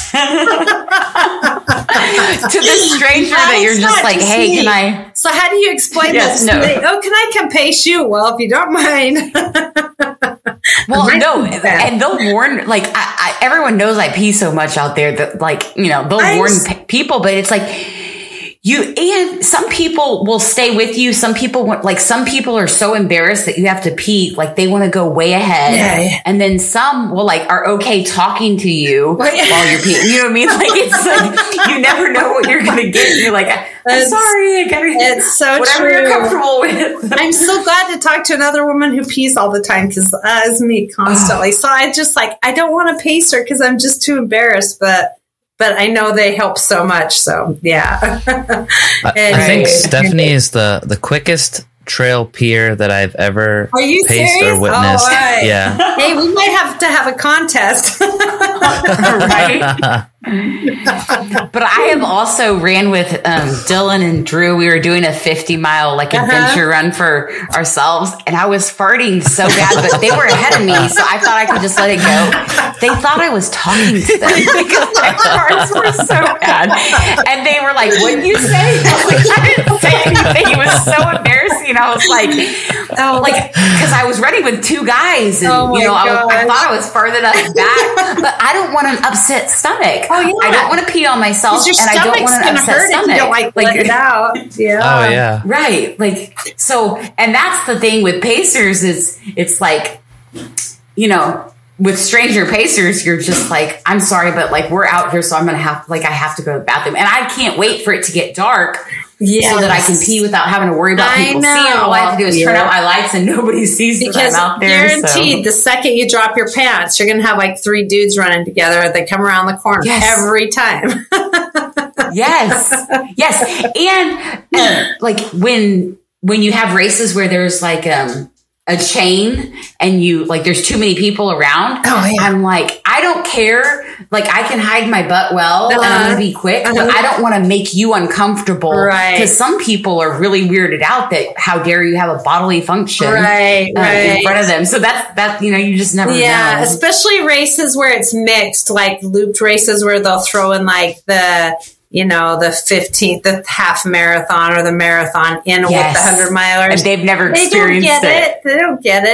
the stranger that you're just like, just hey, me. Can I? So how do you explain yes, this? No. Oh, can I come pace you? Well, if you don't mind. Well, no, and they'll warn, like, I, I, everyone knows I pee so much out there that, like, you know, they'll I warn just, p- people, but it's like, you, and some people will stay with you. Some people want, like, some people are so embarrassed that you have to pee, like, they want to go way ahead. Yeah. And then some will, like, are okay talking to you while you're peeing. You know what I mean? Like, it's like, you never know what you're going to get. And you're like, I'm it's, sorry. I gotta, it's so whatever true. you're comfortable with. I'm so glad to talk to another woman who pees all the time, because uh, it's me constantly. So I just like, I don't want to pace her because I'm just too embarrassed, but but I know they help so much. So yeah. I, anyway. I think Stephanie is the, the quickest trail peer that I've ever Are you paced serious? or witnessed. Oh, right. Yeah. Hey, we might have to have a contest. Right? But I have also ran with um, Dylan and Drew. We were doing a fifty mile like uh-huh. adventure run for ourselves, and I was farting so bad, but they were ahead of me, so I thought I could just let it go. They thought I was talking to them because my farts were so bad, and they were like, "What did you say?" I was like, "I didn't say anything." It was so embarrassing. I was like, "Oh, like," because I was running with two guys, and oh you know, I, was, I thought I was far enough back, but I don't want an upset stomach. Oh, yeah. I don't want to pee on myself, your and I don't want an upset hurt stomach. If you don't like, like let it out. Yeah. Oh yeah. Right. Like so, and that's the thing with pacers is it's like, you know, with stranger pacers, you're just like, I'm sorry, but like we're out here, so I'm gonna have like I have to go to the bathroom, and I can't wait for it to get dark. Yes. So that I can pee without having to worry about people seeing. All I have to do is yeah. turn out my lights and nobody sees because that I'm out there. Guaranteed, so. The second you drop your pants, you're going to have like three dudes running together. They come around the corner yes. every time. Yes. Yes. And uh, like when, when you have races where there's like, um, a chain and you like there's too many people around. Oh, yeah. I'm like, I don't care. Like I can hide my butt well uh-huh. and I'm gonna be quick, uh-huh. but I don't want to make you uncomfortable. Right. Because some people are really weirded out that how dare you have a bodily function right, uh, right. in front of them. So that's that you know, you just never yeah, know. Especially races where it's mixed, like looped races where they'll throw in like the you know, the fifteenth, the half marathon or the marathon in yes. with the hundred milers. And they've never they experienced don't get it. it. They don't get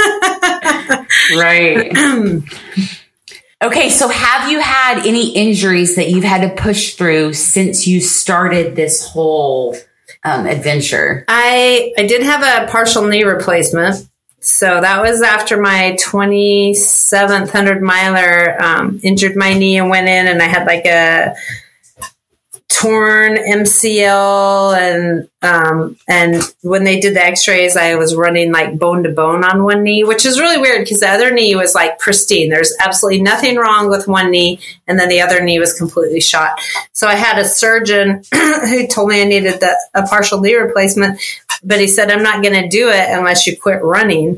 it. Right. Okay. So have you had any injuries that you've had to push through since you started this whole um, adventure? I, I did have a partial knee replacement. So that was after my twenty-seventh hundred miler, um, injured my knee and went in and I had like a torn M C L and um and when they did the x-rays I was running like bone to bone on one knee, which is really weird because the other knee was like pristine. There's absolutely nothing wrong with one knee and then the other knee was completely shot. So I had a surgeon who told me I needed the, a partial knee replacement, but he said I'm not going to do it unless you quit running.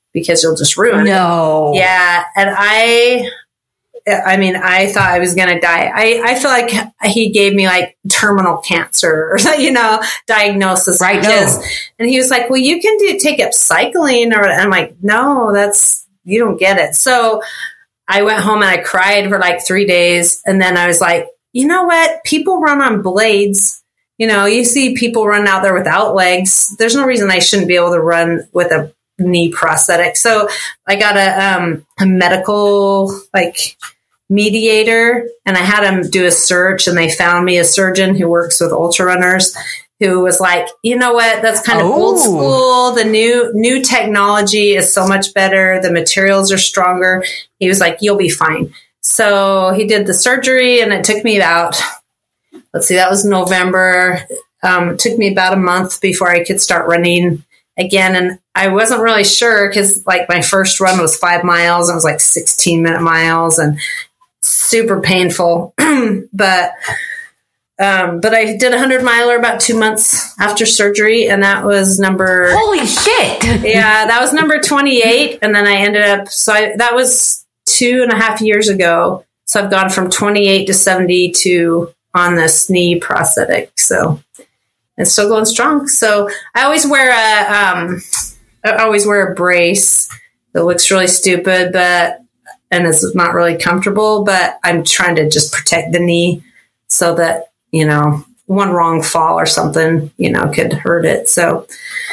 because you'll just ruin no. it. Yeah. And I, I mean, I thought I was going to die. I, I feel like he gave me like terminal cancer or, you know, diagnosis. Right. Because, no. And he was like, well, you can do, take up cycling. Or I'm like, no, that's, you don't get it. So I went home and I cried for like three days. And then I was like, you know what? People run on blades. You know, you see people run out there without legs. There's no reason I shouldn't be able to run with a knee prosthetic. So I got a, um, a medical like mediator, and I had them do a search, and they found me a surgeon who works with ultra runners who was like, you know what, that's kind of oh. old school. The new, new technology is so much better. The materials are stronger. He was like, you'll be fine. So he did the surgery, and it took me about, let's see, that was November. Um, it took me about a month before I could start running again. And I wasn't really sure because like my first run was five miles. And it was like sixteen minute miles and super painful. but, um, but I did a hundred miler about two months after surgery. And that was number, holy shit. yeah, that was number twenty-eight. And then I ended up, so I, that was two and a half years ago. So I've gone from twenty-eight to seventy-two on this knee prosthetic. So it's still going strong. So I always wear a, um, I always wear a brace that looks really stupid, but, and it's not really comfortable, but I'm trying to just protect the knee so that, you know, one wrong fall or something, you know, could hurt it. So,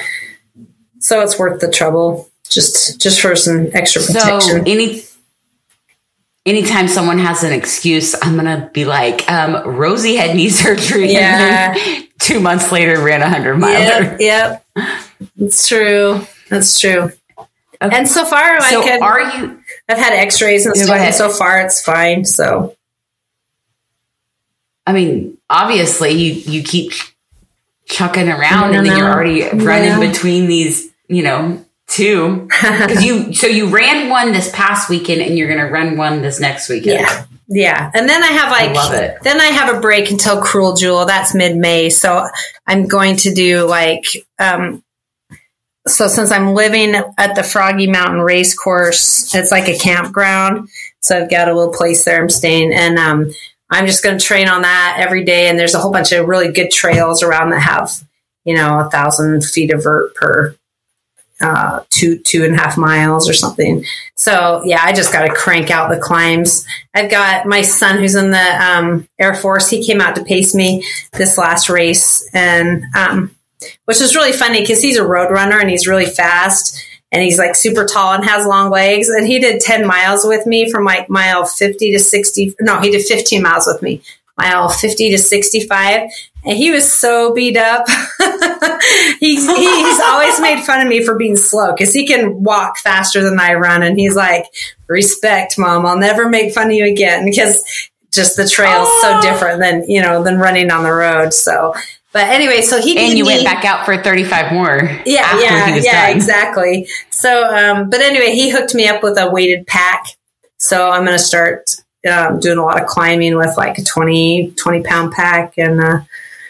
so it's worth the trouble just, just for some extra protection. So any, anytime someone has an excuse, I'm going to be like, um, Rosie had knee surgery. Yeah. And then two months later ran a hundred miler. Yep. Yep. It's true. That's true. Okay. And so far, like, so I've, are you, I've had x-rays and yeah, stuff, and so far it's fine. So, I mean, obviously you, you keep chucking around and then you're already running yeah. between these, you know, two. Cause you, so you ran one this past weekend and you're going to run one this next weekend. Yeah. Yeah. And then I have like, I love it. Then I have a break until Cruel Jewel. That's mid-May. So I'm going to do like, um, so since I'm living at the Froggy Mountain Race Course, it's like a campground. So I've got a little place there I'm staying, and um, I'm just going to train on that every day. And there's a whole bunch of really good trails around that have, you know, a thousand feet of vert per uh, two, two and a half miles or something. So yeah, I just got to crank out the climbs. I've got my son who's in the um, Air Force. He came out to pace me this last race, and um, which is really funny because he's a road runner and he's really fast and he's like super tall and has long legs. And he did ten miles with me from like mile fifty to sixty. No, he did fifteen miles with me, mile fifty to sixty-five. And he was so beat up. he's, he's always made fun of me for being slow because he can walk faster than I run. And he's like, respect, Mom. I'll never make fun of you again, because just the trail's oh. so different than, you know, than running on the road. So, but anyway, so he and you me, went back out for thirty-five more. Yeah, after yeah, he was yeah, done. exactly. So, um, but anyway, he hooked me up with a weighted pack. So I'm going to start um, doing a lot of climbing with like a twenty, twenty pound pack, and uh,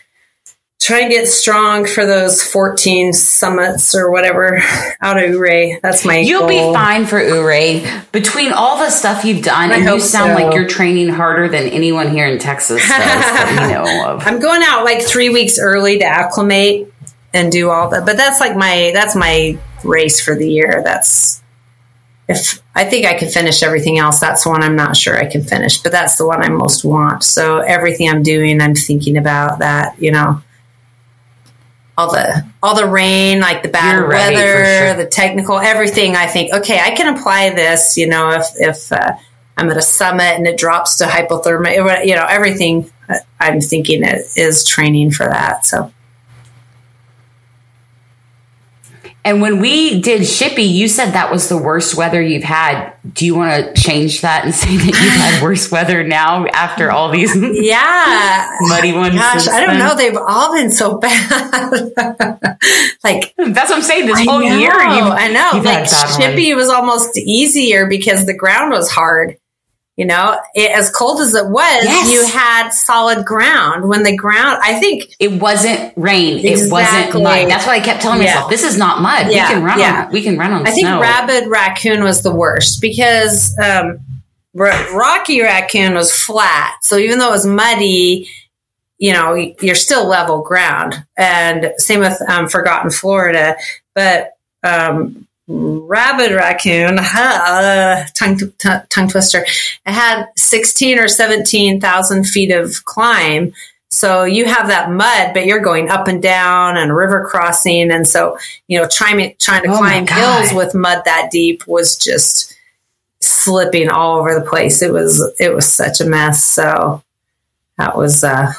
try and get strong for those fourteen summits or whatever out of Ouray. That's my You'll goal. be fine for Ouray. Between all the stuff you've done, I and you hope sound so. like you're training harder than anyone here in Texas does that we know of. I'm going out like three weeks early to acclimate and do all that. But that's like my, that's my race for the year. That's, if I think I can finish everything else, that's the one I'm not sure I can finish, but that's the one I most want. So everything I'm doing, I'm thinking about that, you know, all the, all the rain, like the bad You're ready, weather, for sure. the technical, everything. I think, okay, I can apply this, you know, if, if uh, I'm at a summit and it drops to hypothermia, you know, everything I'm thinking it is training for that. So. And when we did Shippy, you said that was the worst weather you've had. Do you want to change that and say that you've had worse weather now after all these yeah muddy ones? Gosh, I don't then? know. They've all been so bad. Like that's what I'm saying. This I whole know, year, you've, I know. You've like had Shippy was almost easier because the ground was hard. You know, it, as cold as it was, yes. you had solid ground. When the ground, I think it wasn't rain. Exactly. It wasn't mud. That's why I kept telling myself, yeah. "This is not mud. Yeah. We can run yeah. on. We can run on." I snow. think rabid raccoon was the worst because um, Rocky Raccoon was flat. So even though it was muddy, you know, you're still level ground. And same with um, Forgotten Florida, but. Um, Rabid Raccoon, uh, tongue, t- tongue twister. It had sixteen or seventeen thousand feet of climb. So you have that mud, but you're going up and down and river crossing. And so, you know, trying, trying to oh climb hills with mud that deep was just slipping all over the place. It was, it was such a mess. So that was, uh,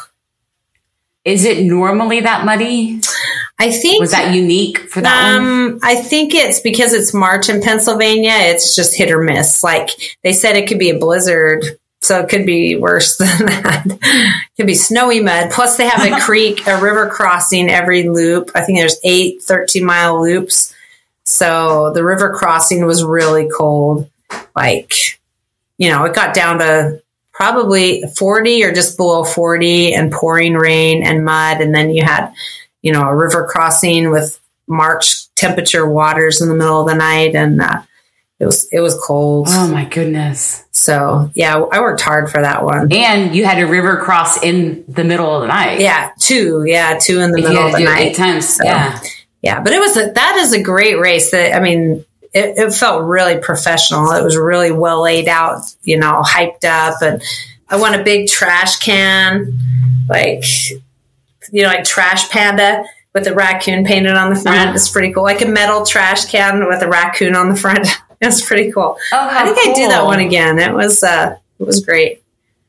is it normally that muddy? I think was that unique for that um, one? I think it's because it's March in Pennsylvania. It's just hit or miss. Like they said, it could be a blizzard, so it could be worse than that. It could be snowy mud. Plus, they have a creek, a river crossing every loop. I think there's eight thirteen mile loops. So the river crossing was really cold. Like, you know, it got down to probably forty or just below forty, and pouring rain and mud, and then you had. You know, a river crossing with March temperature waters in the middle of the night. And uh, it was, it was cold. Oh my goodness. So yeah, I worked hard for that one. And you had a river cross in the middle of the night. Yeah. Two. Yeah. Two in the if middle of the night. Eight times. So, yeah. Yeah. But it was, a, that is a great race that, I mean, it, it felt really professional. It was really well laid out, you know, hyped up. And I won a big trash can, like, you know, like Trash Panda with a raccoon painted on the front. Uh-huh. It's pretty cool. Like a metal trash can with a raccoon on the front. It's pretty cool. Oh, how I think cool. I'd do that one again. It was, uh, it was great.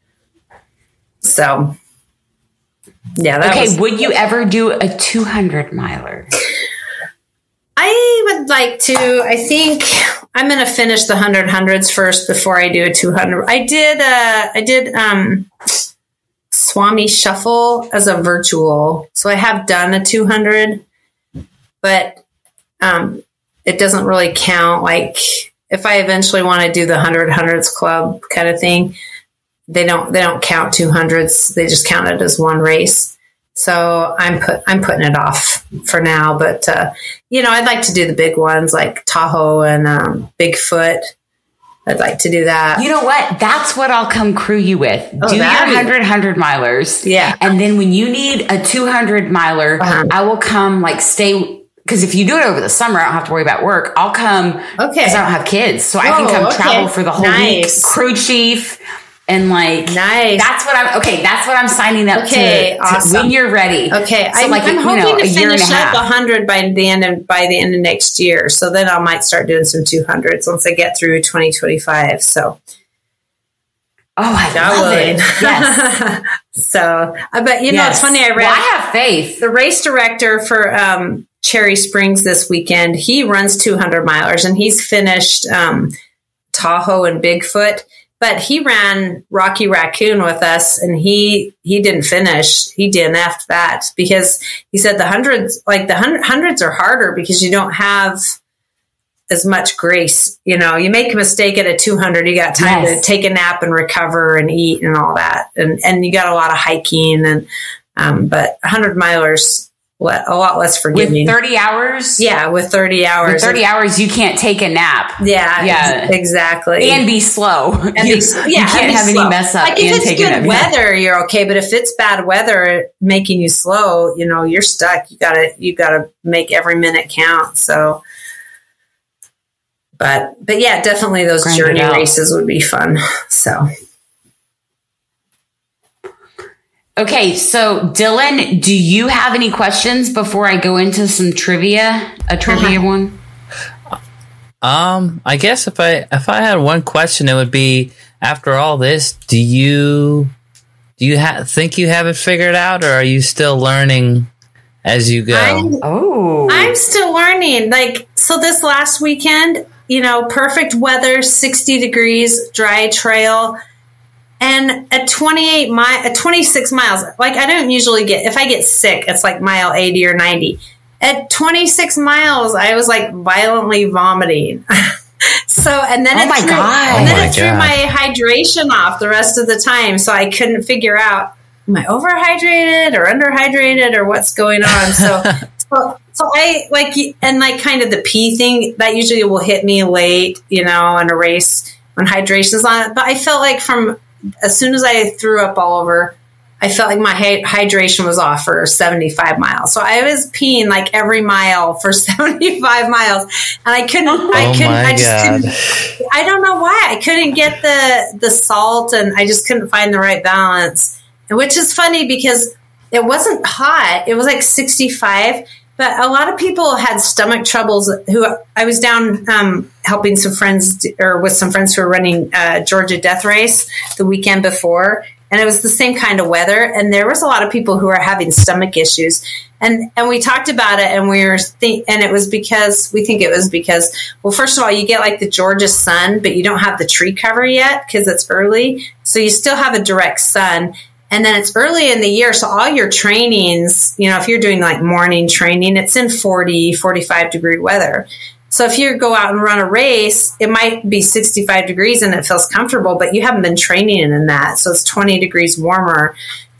So, yeah. That okay. was, would you ever do a two hundred miler? I would like to. I think I'm going to finish the hundred hundreds first before I do a two hundred. I did, uh, I did, um, Swami Shuffle as a virtual. So I have done a two hundred, but um, it doesn't really count. Like if I eventually want to do the one hundred hundreds club kind of thing, they don't they don't count two hundreds. They just count it as one race. So I'm put I'm putting it off for now. But uh, you know, I'd like to do the big ones like Tahoe and um, Bigfoot. I'd like to do that. You know what? That's what I'll come crew you with. Oh, do your one hundred, one hundred milers. Yeah. And then when you need a two hundred miler, uh-huh. I will come like stay. Because if you do it over the summer, I don't have to worry about work. I'll come. Okay. Because I don't have kids. So I oh, can come okay. travel for the whole nice. week. Crew chief. And like, nice. That's what I'm, okay, that's what I'm signing up okay, to, awesome. to when you're ready. Okay. So I'm, like, I'm you hoping know, to a year finish and a half. up one hundred by the end of, by the end of next year. So then I might start doing some two hundreds once I get through twenty twenty-five. So. Oh, I love would. it. Yes. So, but you know, yes. It's funny. I read, well, I have faith. The race director for, um, Cherry Springs this weekend, he runs two hundred milers and he's finished, um, Tahoe and Bigfoot. But he ran Rocky Raccoon with us, and he he didn't finish. He D N F'd that because he said the hundreds, like the hundred, hundreds, are harder because you don't have as much grace. You know, you make a mistake at a two hundred, you got time yes. to take a nap and recover and eat and all that, and and you got a lot of hiking and um, but hundred milers. A lot less forgiving. With thirty hours? Yeah, with thirty hours. With thirty hours, you can't take a nap. Yeah, yeah, ex- exactly. And be slow. And you, be, yeah, you can't have slow. any mess up. Like if and it's take good a weather, you're okay. But if it's bad weather making you slow, you know, you're stuck. You gotta, you gotta make every minute count. So, but, but yeah, definitely those Grind journey races would be fun. So. Okay, so Dylan, do you have any questions before I go into some trivia? A trivia uh-huh. one? Um, I guess if I if I had one question, it would be: after all this, do you do you ha- think you have it figured out, or are you still learning as you go? I'm, oh, I'm still learning. Like, so this last weekend, you know, perfect weather, sixty degrees, dry trail. And at twenty-eight mi- at twenty-six miles, like I don't usually get, if I get sick, it's like mile eighty or ninety. At twenty-six miles, I was like violently vomiting. So, and then oh it my threw, God. and then Oh my it threw God. my hydration off the rest of the time. So I couldn't figure out, am I overhydrated or underhydrated or what's going on? So, so, so I like, and like kind of the pee thing that usually will hit me late, you know, in a race when hydration's on it. But I felt like from as soon as I threw up all over, I felt like my hy- hydration was off for seventy-five miles. So I was peeing like every mile for seventy-five miles. And I couldn't, I Oh couldn't, my I just God. couldn't, I don't know why. I couldn't get the, the salt and I just couldn't find the right balance. And which is funny because it wasn't hot. It was like sixty-five. But a lot of people had stomach troubles who I was down um, helping some friends or with some friends who were running uh, Georgia Death Race the weekend before. And it was the same kind of weather. And there was a lot of people who were having stomach issues. And and we talked about it and we were think, and it was because we think it was because, well, first of all, you get like the Georgia sun, but you don't have the tree cover yet because it's early. So you still have a direct sun. And then it's early in the year. So all your trainings, you know, if you're doing like morning training, it's in forty, forty-five degree weather. So if you go out and run a race, it might be sixty-five degrees and it feels comfortable, but you haven't been training in that. So it's twenty degrees warmer.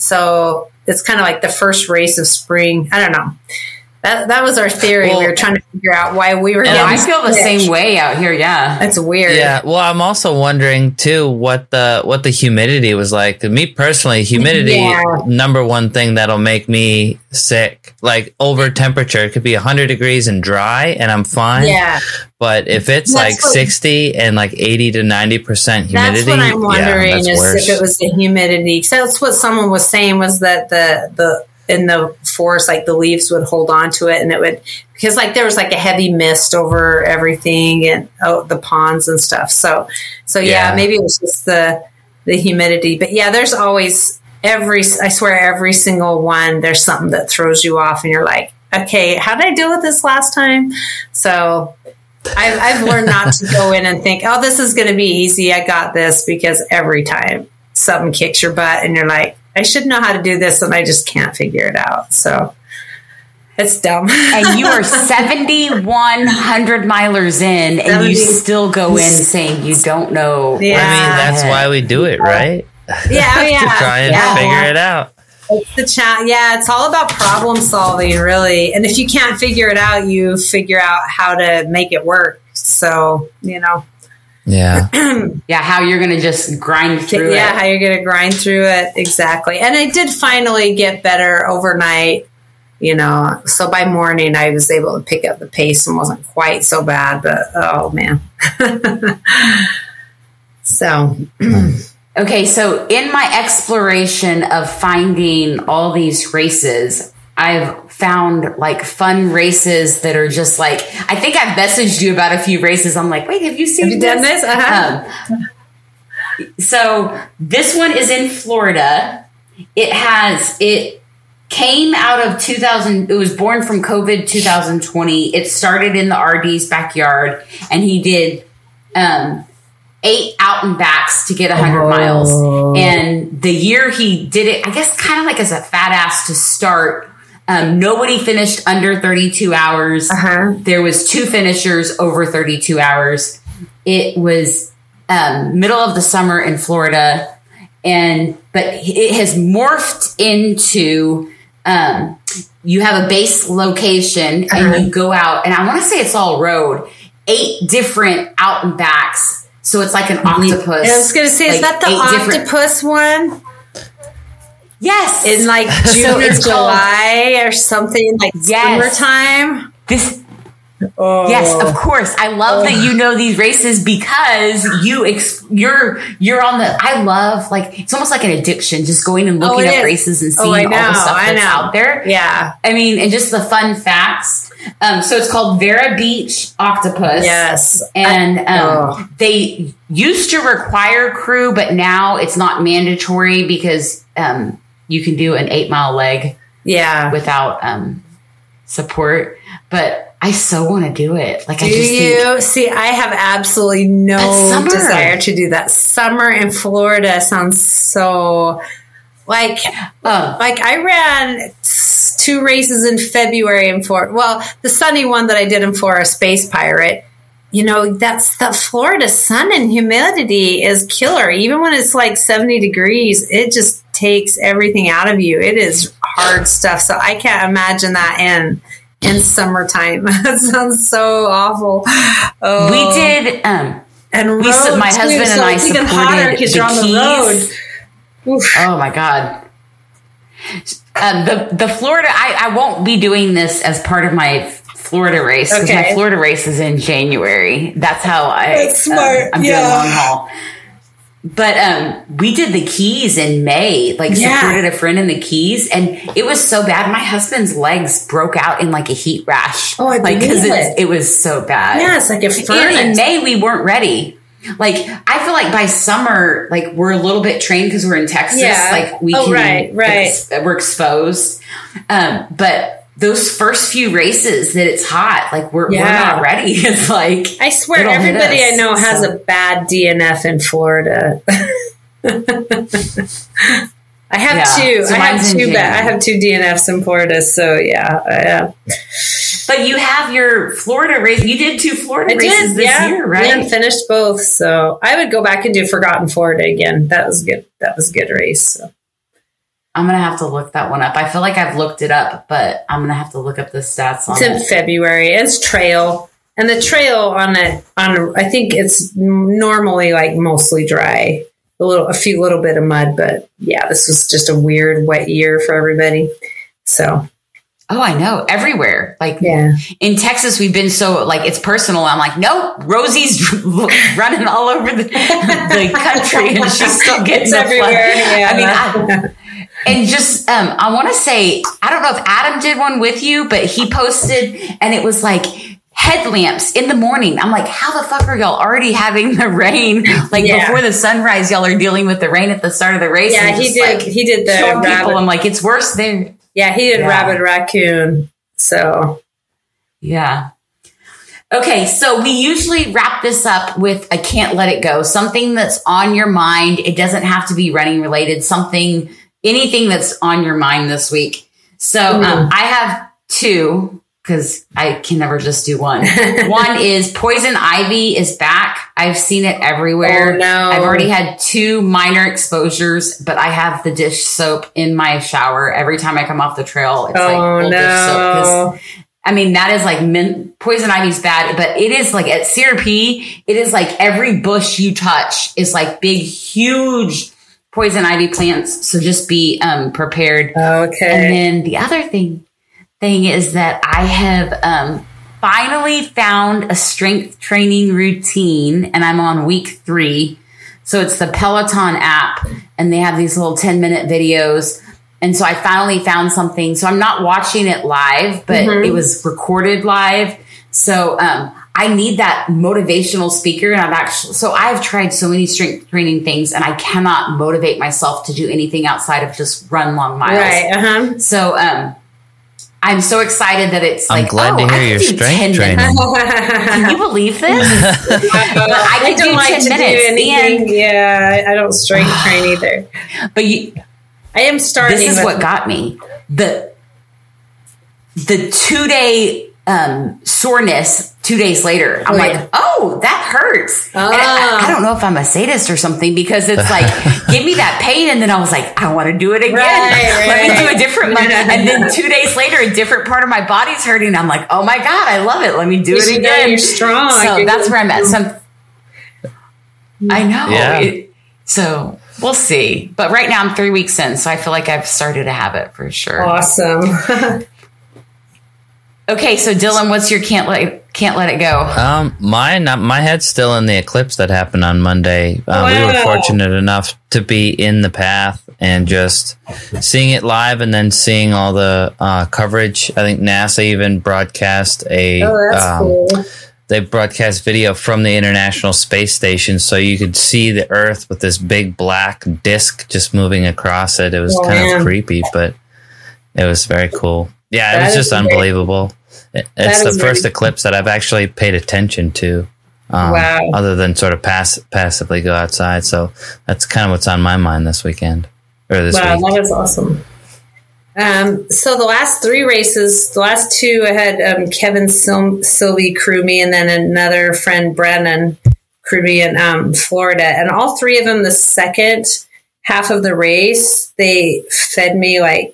So it's kind of like the first race of spring. I don't know. That that was our theory. Well, we were trying to figure out why we were Yeah, getting I feel the sick. same way out here. Yeah. That's weird. Yeah, well, I'm also wondering too what the what the humidity was like. Me personally, humidity Yeah. number one thing that'll make me sick. Like over temperature, it could be one hundred degrees and dry, and I'm fine. Yeah. But if it's That's like what- sixty and like eighty to ninety percent humidity, That's what I'm wondering yeah, that's is worse. if it was the humidity. So that's what someone was saying was that the the in the forest, like the leaves would hold on to it, and it would because like there was like a heavy mist over everything and oh, the ponds and stuff. So so yeah, Yeah. maybe it was just the the humidity. But yeah, there's always every I swear every single one there's something that throws you off, and you're like, okay, how did I deal with this last time? So. I've, I've learned not to go in and think, oh, this is going to be easy. I got this, because every time something kicks your butt and you're like, I should know how to do this, and I just can't figure it out. So it's dumb. And you are seventy-one hundred milers in, and seventy you still go in saying you don't know. Yeah. I mean, that's why we do it, right? Yeah, oh, yeah. To try and yeah. figure it out. It's the chat. Yeah, it's all about problem solving, really. And if you can't figure it out, you figure out how to make it work. So, you know. Yeah. Yeah, how you're going to just grind through yeah, it. how you're going to grind through it. Exactly. And I did finally get better overnight, you know. So by morning, I was able to pick up the pace and wasn't quite so bad. But, oh, man. So... Okay, so in my exploration of finding all these races, I've found like fun races that are just like, I think I've messaged you about a few races. I'm like, wait, have you seen Have you done this? Uh-huh. Um, so this one is in Florida. It has, it came out of two thousand, it was born from COVID twenty twenty. It started in the R D's backyard, and he did, um, eight out and backs to get one hundred Oh. miles. And the year he did it, I guess kind of like as a fat ass to start, um, nobody finished under thirty-two hours. Uh-huh. There was two finishers over thirty-two hours. It was um, middle of the summer in Florida. And but it has morphed into um, you have a base location Uh-huh. and you go out. And I want to say it's all road. Eight different out and backs. So it's like an octopus. I was going to say, is like that the eight different- octopus one? Yes. In like June So or it's called- July or something, like Yes. summertime? This, Oh. yes, of course. I love that you know these races because you ex- you're you're on the. I love like it's almost like an addiction, just going and looking Oh, it up is. races and Oh, seeing I all know, the stuff I that's know. out there. Yeah. I mean, and just the fun facts. Um, so it's called Vera Beach Octopus. Yes. And um, Oh. they used to require crew, but now it's not mandatory because um, you can do an eight mile leg Yeah. without um, support. But I so want to do it. Like Do I just you think see? I have absolutely no But summer. desire to do that. Summer in Florida sounds so like um, like I ran two races in February in Florida. Well, the sunny one that I did in Florida, Space Pirate, you know, that's the Florida sun and humidity is killer. Even when it's like seventy degrees, it just takes everything out of you. It is hard stuff. So I can't imagine that in in summertime. That sounds so awful. Oh. We did, um, and we, road my husband too, and so I it's even supported hotter because you're on the Keys. road. Oof. Oh my God. Um, the, the Florida, I, I won't be doing this as part of my Florida race because Okay. my Florida race is in January. That's how I, That's smart. Um, I'm Yeah. doing long haul. But um, we did the Keys in May, like Yeah. supported a friend in the Keys, and it was so bad. My husband's legs broke out in like a heat rash. Oh, I like believe it. it. it was so bad. Yeah, it's like a And in furnace. May we weren't ready. Like I feel like by summer, like we're a little bit trained because we're in Texas. Yeah. Like we Oh, can, right, right. ex- we're exposed. Um, but those first few races that it's hot, like we're, Yeah. we're not ready. It's like I swear, it'll hit everybody us, I know has so. a bad D N F in Florida. I have Yeah. two. So I have mine's in two. Ba- I January. have two D N Fs in Florida. So yeah, yeah. But you have your Florida race. You did two Florida I races did. this Yeah, year, yeah, and right? finished both. So I would go back and do Forgotten Florida again. That was good. That was a good race. So. I'm gonna have to look that one up. I feel like I've looked it up, but I'm gonna have to look up the stats on It's in it. February. It's trail, and the trail on it on I think it's normally like mostly dry. A little, a few little bit of mud, but yeah, this was just a weird wet year for everybody. So Oh, I know. Everywhere. Like yeah, in Texas, we've been so like it's personal. I'm like, no, Rosie's running all over the, the country, and she's still getting it's the everywhere. fun. Yeah, I mean, I, and just um, I want to say, I don't know if Adam did one with you, but he posted, and it was like headlamps in the morning. I'm like, how the fuck are y'all already having the rain? Like Yeah. before the sunrise, y'all are dealing with the rain at the start of the race. yeah, and he just, did. like, he did the showing rabbit. people. I'm like, it's worse there. Yeah, he did Yeah. Rabid Raccoon. So Yeah. Okay, so we usually wrap this up with a can't let it go, something that's on your mind. It doesn't have to be running related, something, anything that's on your mind this week. So Mm. um, I have two because I can never just do one. One is Poison Ivy is back. I've seen it everywhere. Oh, no. I've already had two minor exposures, but I have the dish soap in my shower every time I come off the trail. It's like oh full dish soap 'cause no, I mean, that is like min- Poison Ivy's bad, but it is like at C R P, it is like every bush you touch is like big, huge Poison Ivy plants. So just be um, prepared. okay. And then the other thing, thing is that I have um, finally found a strength training routine, and I'm on week three. So it's the Peloton app, and they have these little ten minute videos. And so I finally found something. So I'm not watching it live, but Mhm. it was recorded live. So um, I need that motivational speaker. And I've actually, so I've tried so many strength training things, and I cannot motivate myself to do anything outside of just run long miles. Right. Uh huh. So um, I'm so excited that it's I'm like, glad oh, to I hear can your do strength ten training. minutes. Can you believe this? But I I can don't do like ten to minutes. do anything. And, Yeah, I don't strength train either. but you, I am starting. this is with, what got me. The the two day um, soreness two days later. I'm Oh, like, yeah. oh, that hurts. And I, Ah. I don't know if I'm a sadist or something, because it's like, give me that pain. And then I was like, I want to do it again. Right, Let me right. do a different one. And then two days later, a different part of my body's hurting. I'm like, oh my God, I love it. Let me do You it should know again. you're strong. So You're that's good. where I'm at. Some, I know. Yeah. It- so we'll see. But right now I'm three weeks in, so I feel like I've started a habit for sure. Awesome. Okay, so Dylan, what's your can't let can't let it go? Um, mine, uh, my head's still in the eclipse that happened on Monday. Uh, We were Wow. fortunate enough to be in the path and just seeing it live, and then seeing all the uh, coverage. I think NASA even broadcast a. Oh, that's um, cool. They broadcast video from the International Space Station, so you could see the Earth with this big black disc just moving across it. It was Oh, kind man. of creepy, but it was very cool. Yeah, it That was is just great. unbelievable. It- It's That the is first very- eclipse that I've actually paid attention to. Um, Wow. Other than sort of pass, passively go outside. So that's kind of what's on my mind this weekend or this Wow, week. that is awesome. Um, so the last three races, the last two, I had um, Kevin Sil- Sylvie crew me, and then another friend, Brennan, crew me in um, Florida. And all three of them, the second half of the race, they fed me like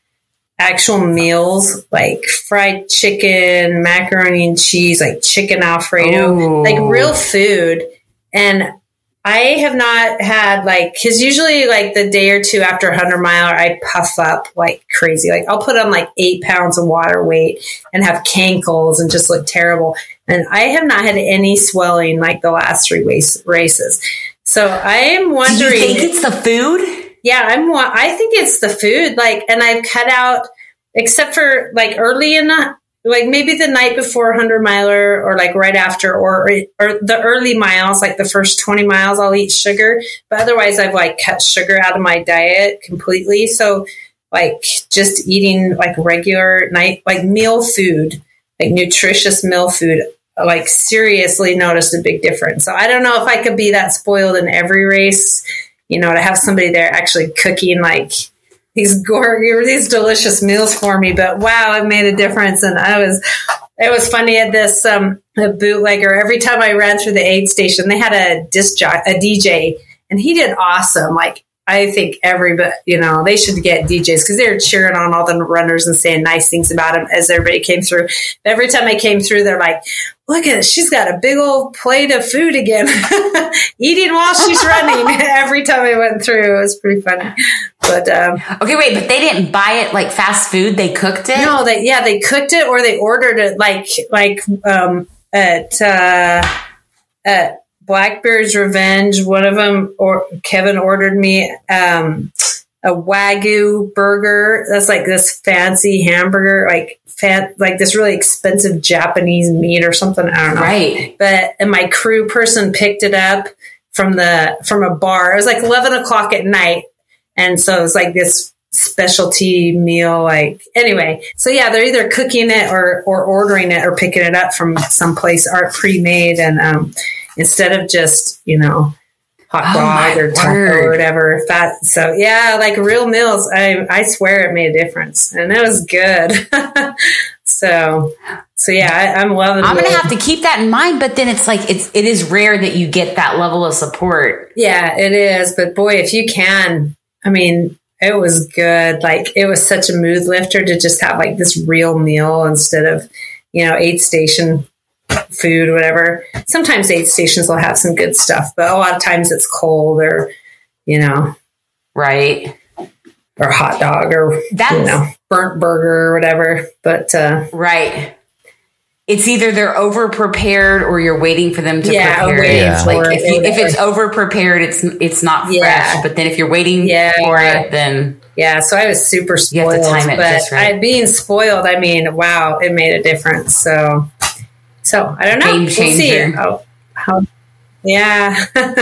actual meals, like fried chicken, macaroni and cheese, like chicken Alfredo, Ooh. like real food. And I have not had like, cause usually like the day or two after a hundred miler, I puff up like crazy. Like I'll put on like eight pounds of water weight and have cankles and just look terrible. And I have not had any swelling like the last three race, races. So I am wondering. Do you think it's the food? Yeah, I'm. I think it's the food. Like, and I've cut out, except for like early in the, like maybe the night before a hundred miler, or like right after, or or the early miles, like the first twenty miles, I'll eat sugar. But otherwise, I've like cut sugar out of my diet completely. So, like just eating like regular night, like meal food, like nutritious meal food. Like seriously noticed a big difference. So I don't know if I could be that spoiled in every race, you know, to have somebody there actually cooking like these gorgeous, these delicious meals for me. But wow, it made a difference. And I was, it was funny at this, um, a bootlegger, every time I ran through the aid station, they had a disc jock, a D J, and he did awesome. Like, I think everybody, you know, they should get D Js because they were cheering on all the runners and saying nice things about them as everybody came through. Every time I came through, they're like, look at it. She's got a big old plate of food again, eating while she's running. Every time I went through, it was pretty funny. But um, okay, wait, but they didn't buy it like fast food. They cooked it? No, they, yeah, they cooked it or they ordered it like, like um, at, uh, at, Blackberry's Revenge, one of them, or Kevin ordered me um, a Wagyu burger. That's like this fancy hamburger, like fan, like this really expensive Japanese meat or something. I don't know. Right. But and my crew person picked it up from the from a bar. It was like eleven o'clock at night, and so it was like this specialty meal. Like anyway, so yeah, they're either cooking it or or ordering it or picking it up from someplace art pre-made and. um Instead of just, you know, hot dog oh or taco or whatever. Fat. So, yeah, like real meals, I I swear it made a difference. And it was good. so, so yeah, I, I'm loving it. I'm going to have to keep that in mind. But then it's like, it's, it is rare that you get that level of support. Yeah, it is. But boy, if you can, I mean, it was good. Like, it was such a mood lifter to just have like this real meal instead of, you know, aid station food, whatever. Sometimes aid stations will have some good stuff, but a lot of times it's cold or, you know, right. Or hot dog or, That's, you know, burnt burger or whatever. But, uh, right. It's either they're over prepared or you're waiting for them to yeah, prepare it. Yeah. Like if, you, if it's over prepared, it's, it's not fresh, yeah. But then if you're waiting yeah, for yeah. it, then yeah. So I was super spoiled, you have to time it but just right. I, being spoiled, I mean, wow, it made a difference. So, So I don't know. Game changer. We'll see. Oh, how, yeah.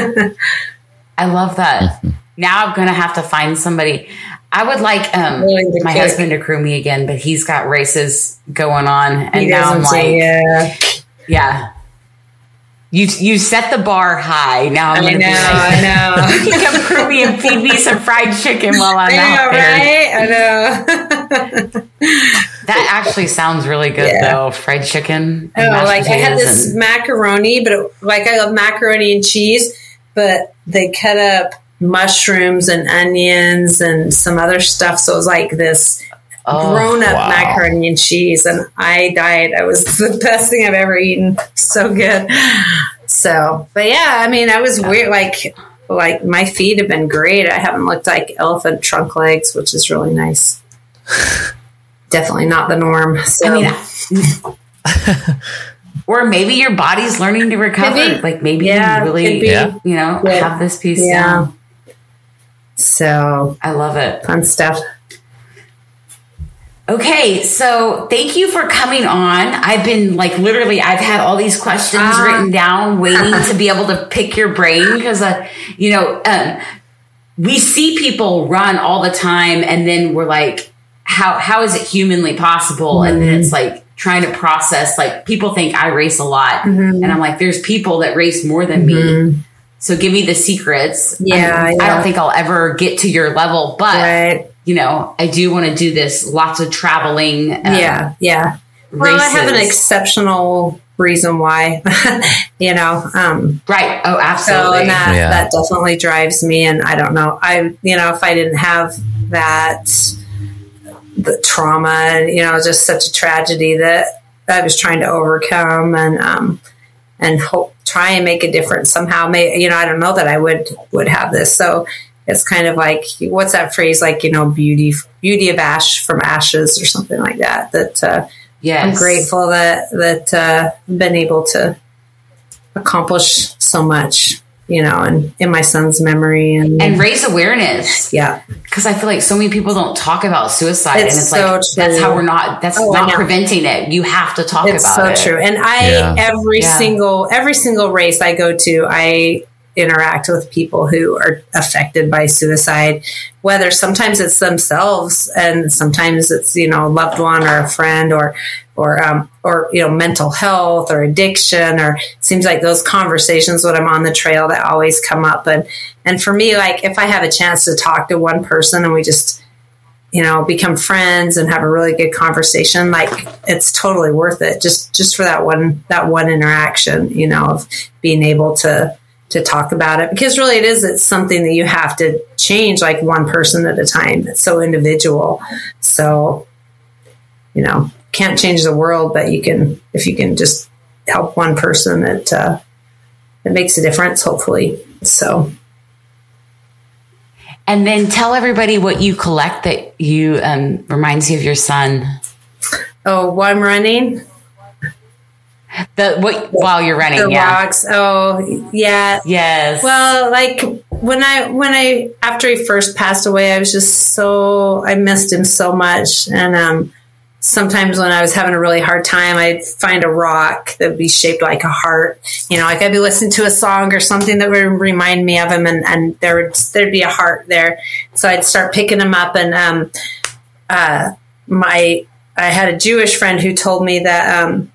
I love that. Now I'm gonna have to find somebody. I would like um, really my kick. husband to crew me again, but he's got races going on, and he now I'm like, yeah, yeah. You you set the bar high. Now I'm I gonna know, be like, I know. You can come crew me and feed me some fried chicken while I'm I know, out there. Right? I know. That actually sounds really good, yeah. though. Fried chicken. Oh, like I had this and- macaroni, but it, like I love macaroni and cheese, but they cut up mushrooms and onions and some other stuff. So it was like this oh, grown up wow. macaroni and cheese. And I died. It was the best thing I've ever eaten. So good. So, but yeah, I mean, I was yeah. weird. Like, like my feet have been great. I haven't looked like elephant trunk legs, which is really nice. Definitely not the norm. So. I mean, or maybe your body's learning to recover. Maybe. Like maybe yeah, you really, yeah. you know, yeah. have this piece yeah. down. So I love it. Fun stuff. Okay, so thank you for coming on. I've been like literally, I've had all these questions uh, written down, waiting to be able to pick your brain because, uh, you know, um, we see people run all the time, and then we're like, how how is it humanly possible? Mm-hmm. And then it's like trying to process. Like people think I race a lot, mm-hmm. and I'm like, there's people that race more than mm-hmm. me. So give me the secrets. Yeah, I, yeah. I don't think I'll ever get to your level, but. Right. you know, I do want to do this. Lots of traveling. Um, yeah, yeah. Well, races. I have an exceptional reason why, you know. Um, right. Oh, absolutely. So and that, yeah. that definitely drives me. And I don't know. I, you know, if I didn't have that, the trauma, you know, just such a tragedy that I was trying to overcome and, um, and hope, try and make a difference somehow. May, you know, I don't know that I would, would have this. So it's kind of like, what's that phrase? Like, you know, beauty, beauty of ash from ashes or something like that, that, uh, yes. I'm grateful that, that, uh, I've been able to accomplish so much, you know, and in my son's memory and, and raise awareness. Yeah. Cause I feel like so many people don't talk about suicide it's and it's so like, true. That's how we're not, that's oh, not preventing it. You have to talk it's about so it. true. And I, yeah. every yeah. single, every single race I go to, I interact with people who are affected by suicide, whether sometimes it's themselves and sometimes it's, you know, a loved one or a friend or, or, um, or, you know, mental health or addiction, or it seems like those conversations when I'm on the trail that always come up. And, and for me, like if I have a chance to talk to one person and we just, you know, become friends and have a really good conversation, like it's totally worth it. Just, just for that one, that one interaction, you know, of being able to, to talk about it, because really it is, it's something that you have to change like one person at a time. It's so individual. So, you know, can't change the world, but you can, if you can just help one person, it, uh, it makes a difference, hopefully. So. And then tell everybody what you collect that you, um, reminds you of your son. Oh, while I'm running? The what while you're running, the yeah. rocks. Oh, yeah. Yes. Well, like when I when I after he first passed away, I was just so I missed him so much, and um, sometimes when I was having a really hard time, I'd find a rock that would be shaped like a heart. You know, like I'd be listening to a song or something that would remind me of him, and, and there would there'd be a heart there. So I'd start picking them up, and um, uh, my I had a Jewish friend who told me that. Um,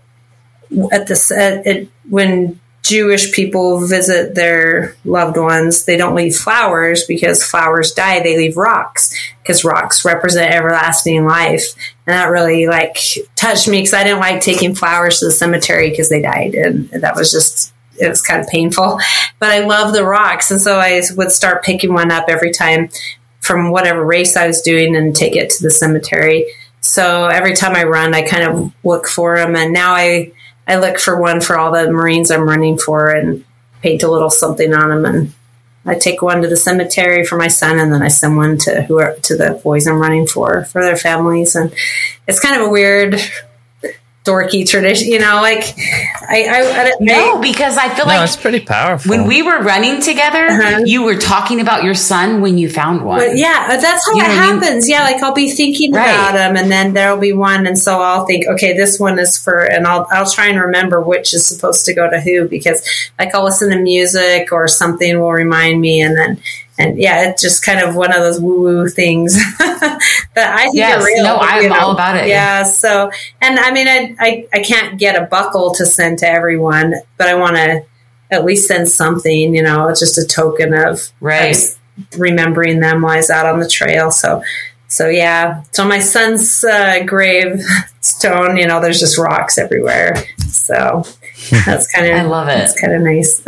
At this, at, at, when Jewish people visit their loved ones, they don't leave flowers because flowers die. They leave rocks because rocks represent everlasting life, and that really like touched me because I didn't like taking flowers to the cemetery because they died, and that was just it was kind of painful. But I love the rocks, and so I would start picking one up every time from whatever race I was doing and take it to the cemetery. So every time I run, I kind of look for them, and now I. I look for one for all the Marines I'm running for and paint a little something on them. And I take one to the cemetery for my son, and then I send one to who are, to the boys I'm running for, for their families. And it's kind of a weird, dorky tradition, you know, like I, I, I no, because I feel no, like it's pretty powerful. When we were running together, uh-huh. you were talking about your son when you found one. But yeah, that's how you it happens. I mean? Yeah, like I'll be thinking right. about them, and then there'll be one, and so I'll think, okay, this one is for, and I'll I'll try and remember which is supposed to go to who, because like I'll listen to music or something will remind me, and then. And yeah, it's just kind of one of those woo-woo things that I think yes, are real. No, I'm you know? all about it. Yeah. So, and I mean, I, I, I can't get a buckle to send to everyone, but I want to at least send something, you know, just a token of, right. of remembering them while I was out on the trail. So, so yeah. So my son's uh, gravestone, you know, there's just rocks everywhere. So that's kind of, I love it. It's kind of nice.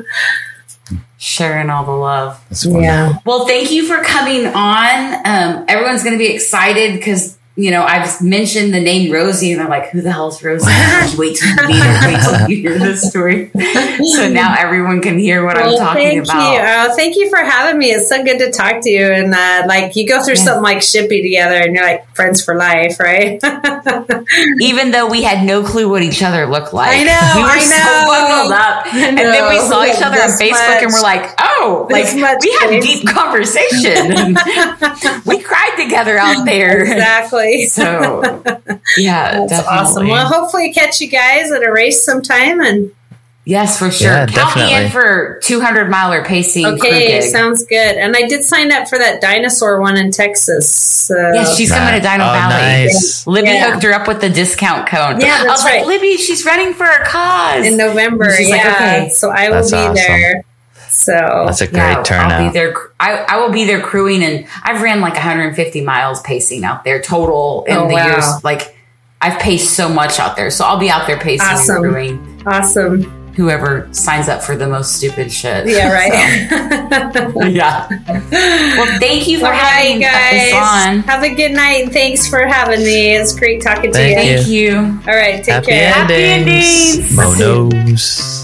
Sharing all the love. Yeah. Well, thank you for coming on. Um, everyone's going to be excited because, you know, I've mentioned the name Rosie and they're like, who the hell's Rosie? Just wait till you meet her. Wait till you hear this story. So now everyone can hear what well, I'm talking thank about. You. Uh, thank you for having me. It's so good to talk to you. And uh, like you go through yeah. something like Shippy together and you're like friends for life, right? Even though we had no clue what each other looked like. I know. We were I know. so bundled up. And then we saw each other on Facebook much, and we're like, oh, like we had a deep conversation. We cried together out there. Exactly. So, yeah, that's definitely. Awesome. Well, hopefully catch you guys at a race sometime. And yes, for sure. Yeah, Count definitely. me in for two hundred miler pacing. Okay, sounds good. And I did sign up for that dinosaur one in Texas. So. Yes, she's coming to Dino oh, Valley. Nice. Libby yeah. hooked her up with the discount code. Yeah, that's I was right. like, Libby, she's running for a cause in November. yeah. Like, okay. So I will that's be awesome. there. So that's a great yeah, turnout. I'll be there. I, I will be there crewing, and I've ran like one hundred fifty miles pacing out there total in Oh, the wow. years. Like I've paced so much out there, so I'll be out there pacing Awesome. and crewing awesome. whoever signs up for the most stupid shit. Yeah, right. So, yeah. Well, thank you for All having right, us guys. on. Have a good night. And thanks for having me. It's great talking to Thank you. you. Thank you. All right, take Happy care. Happy endings. endings. Monos.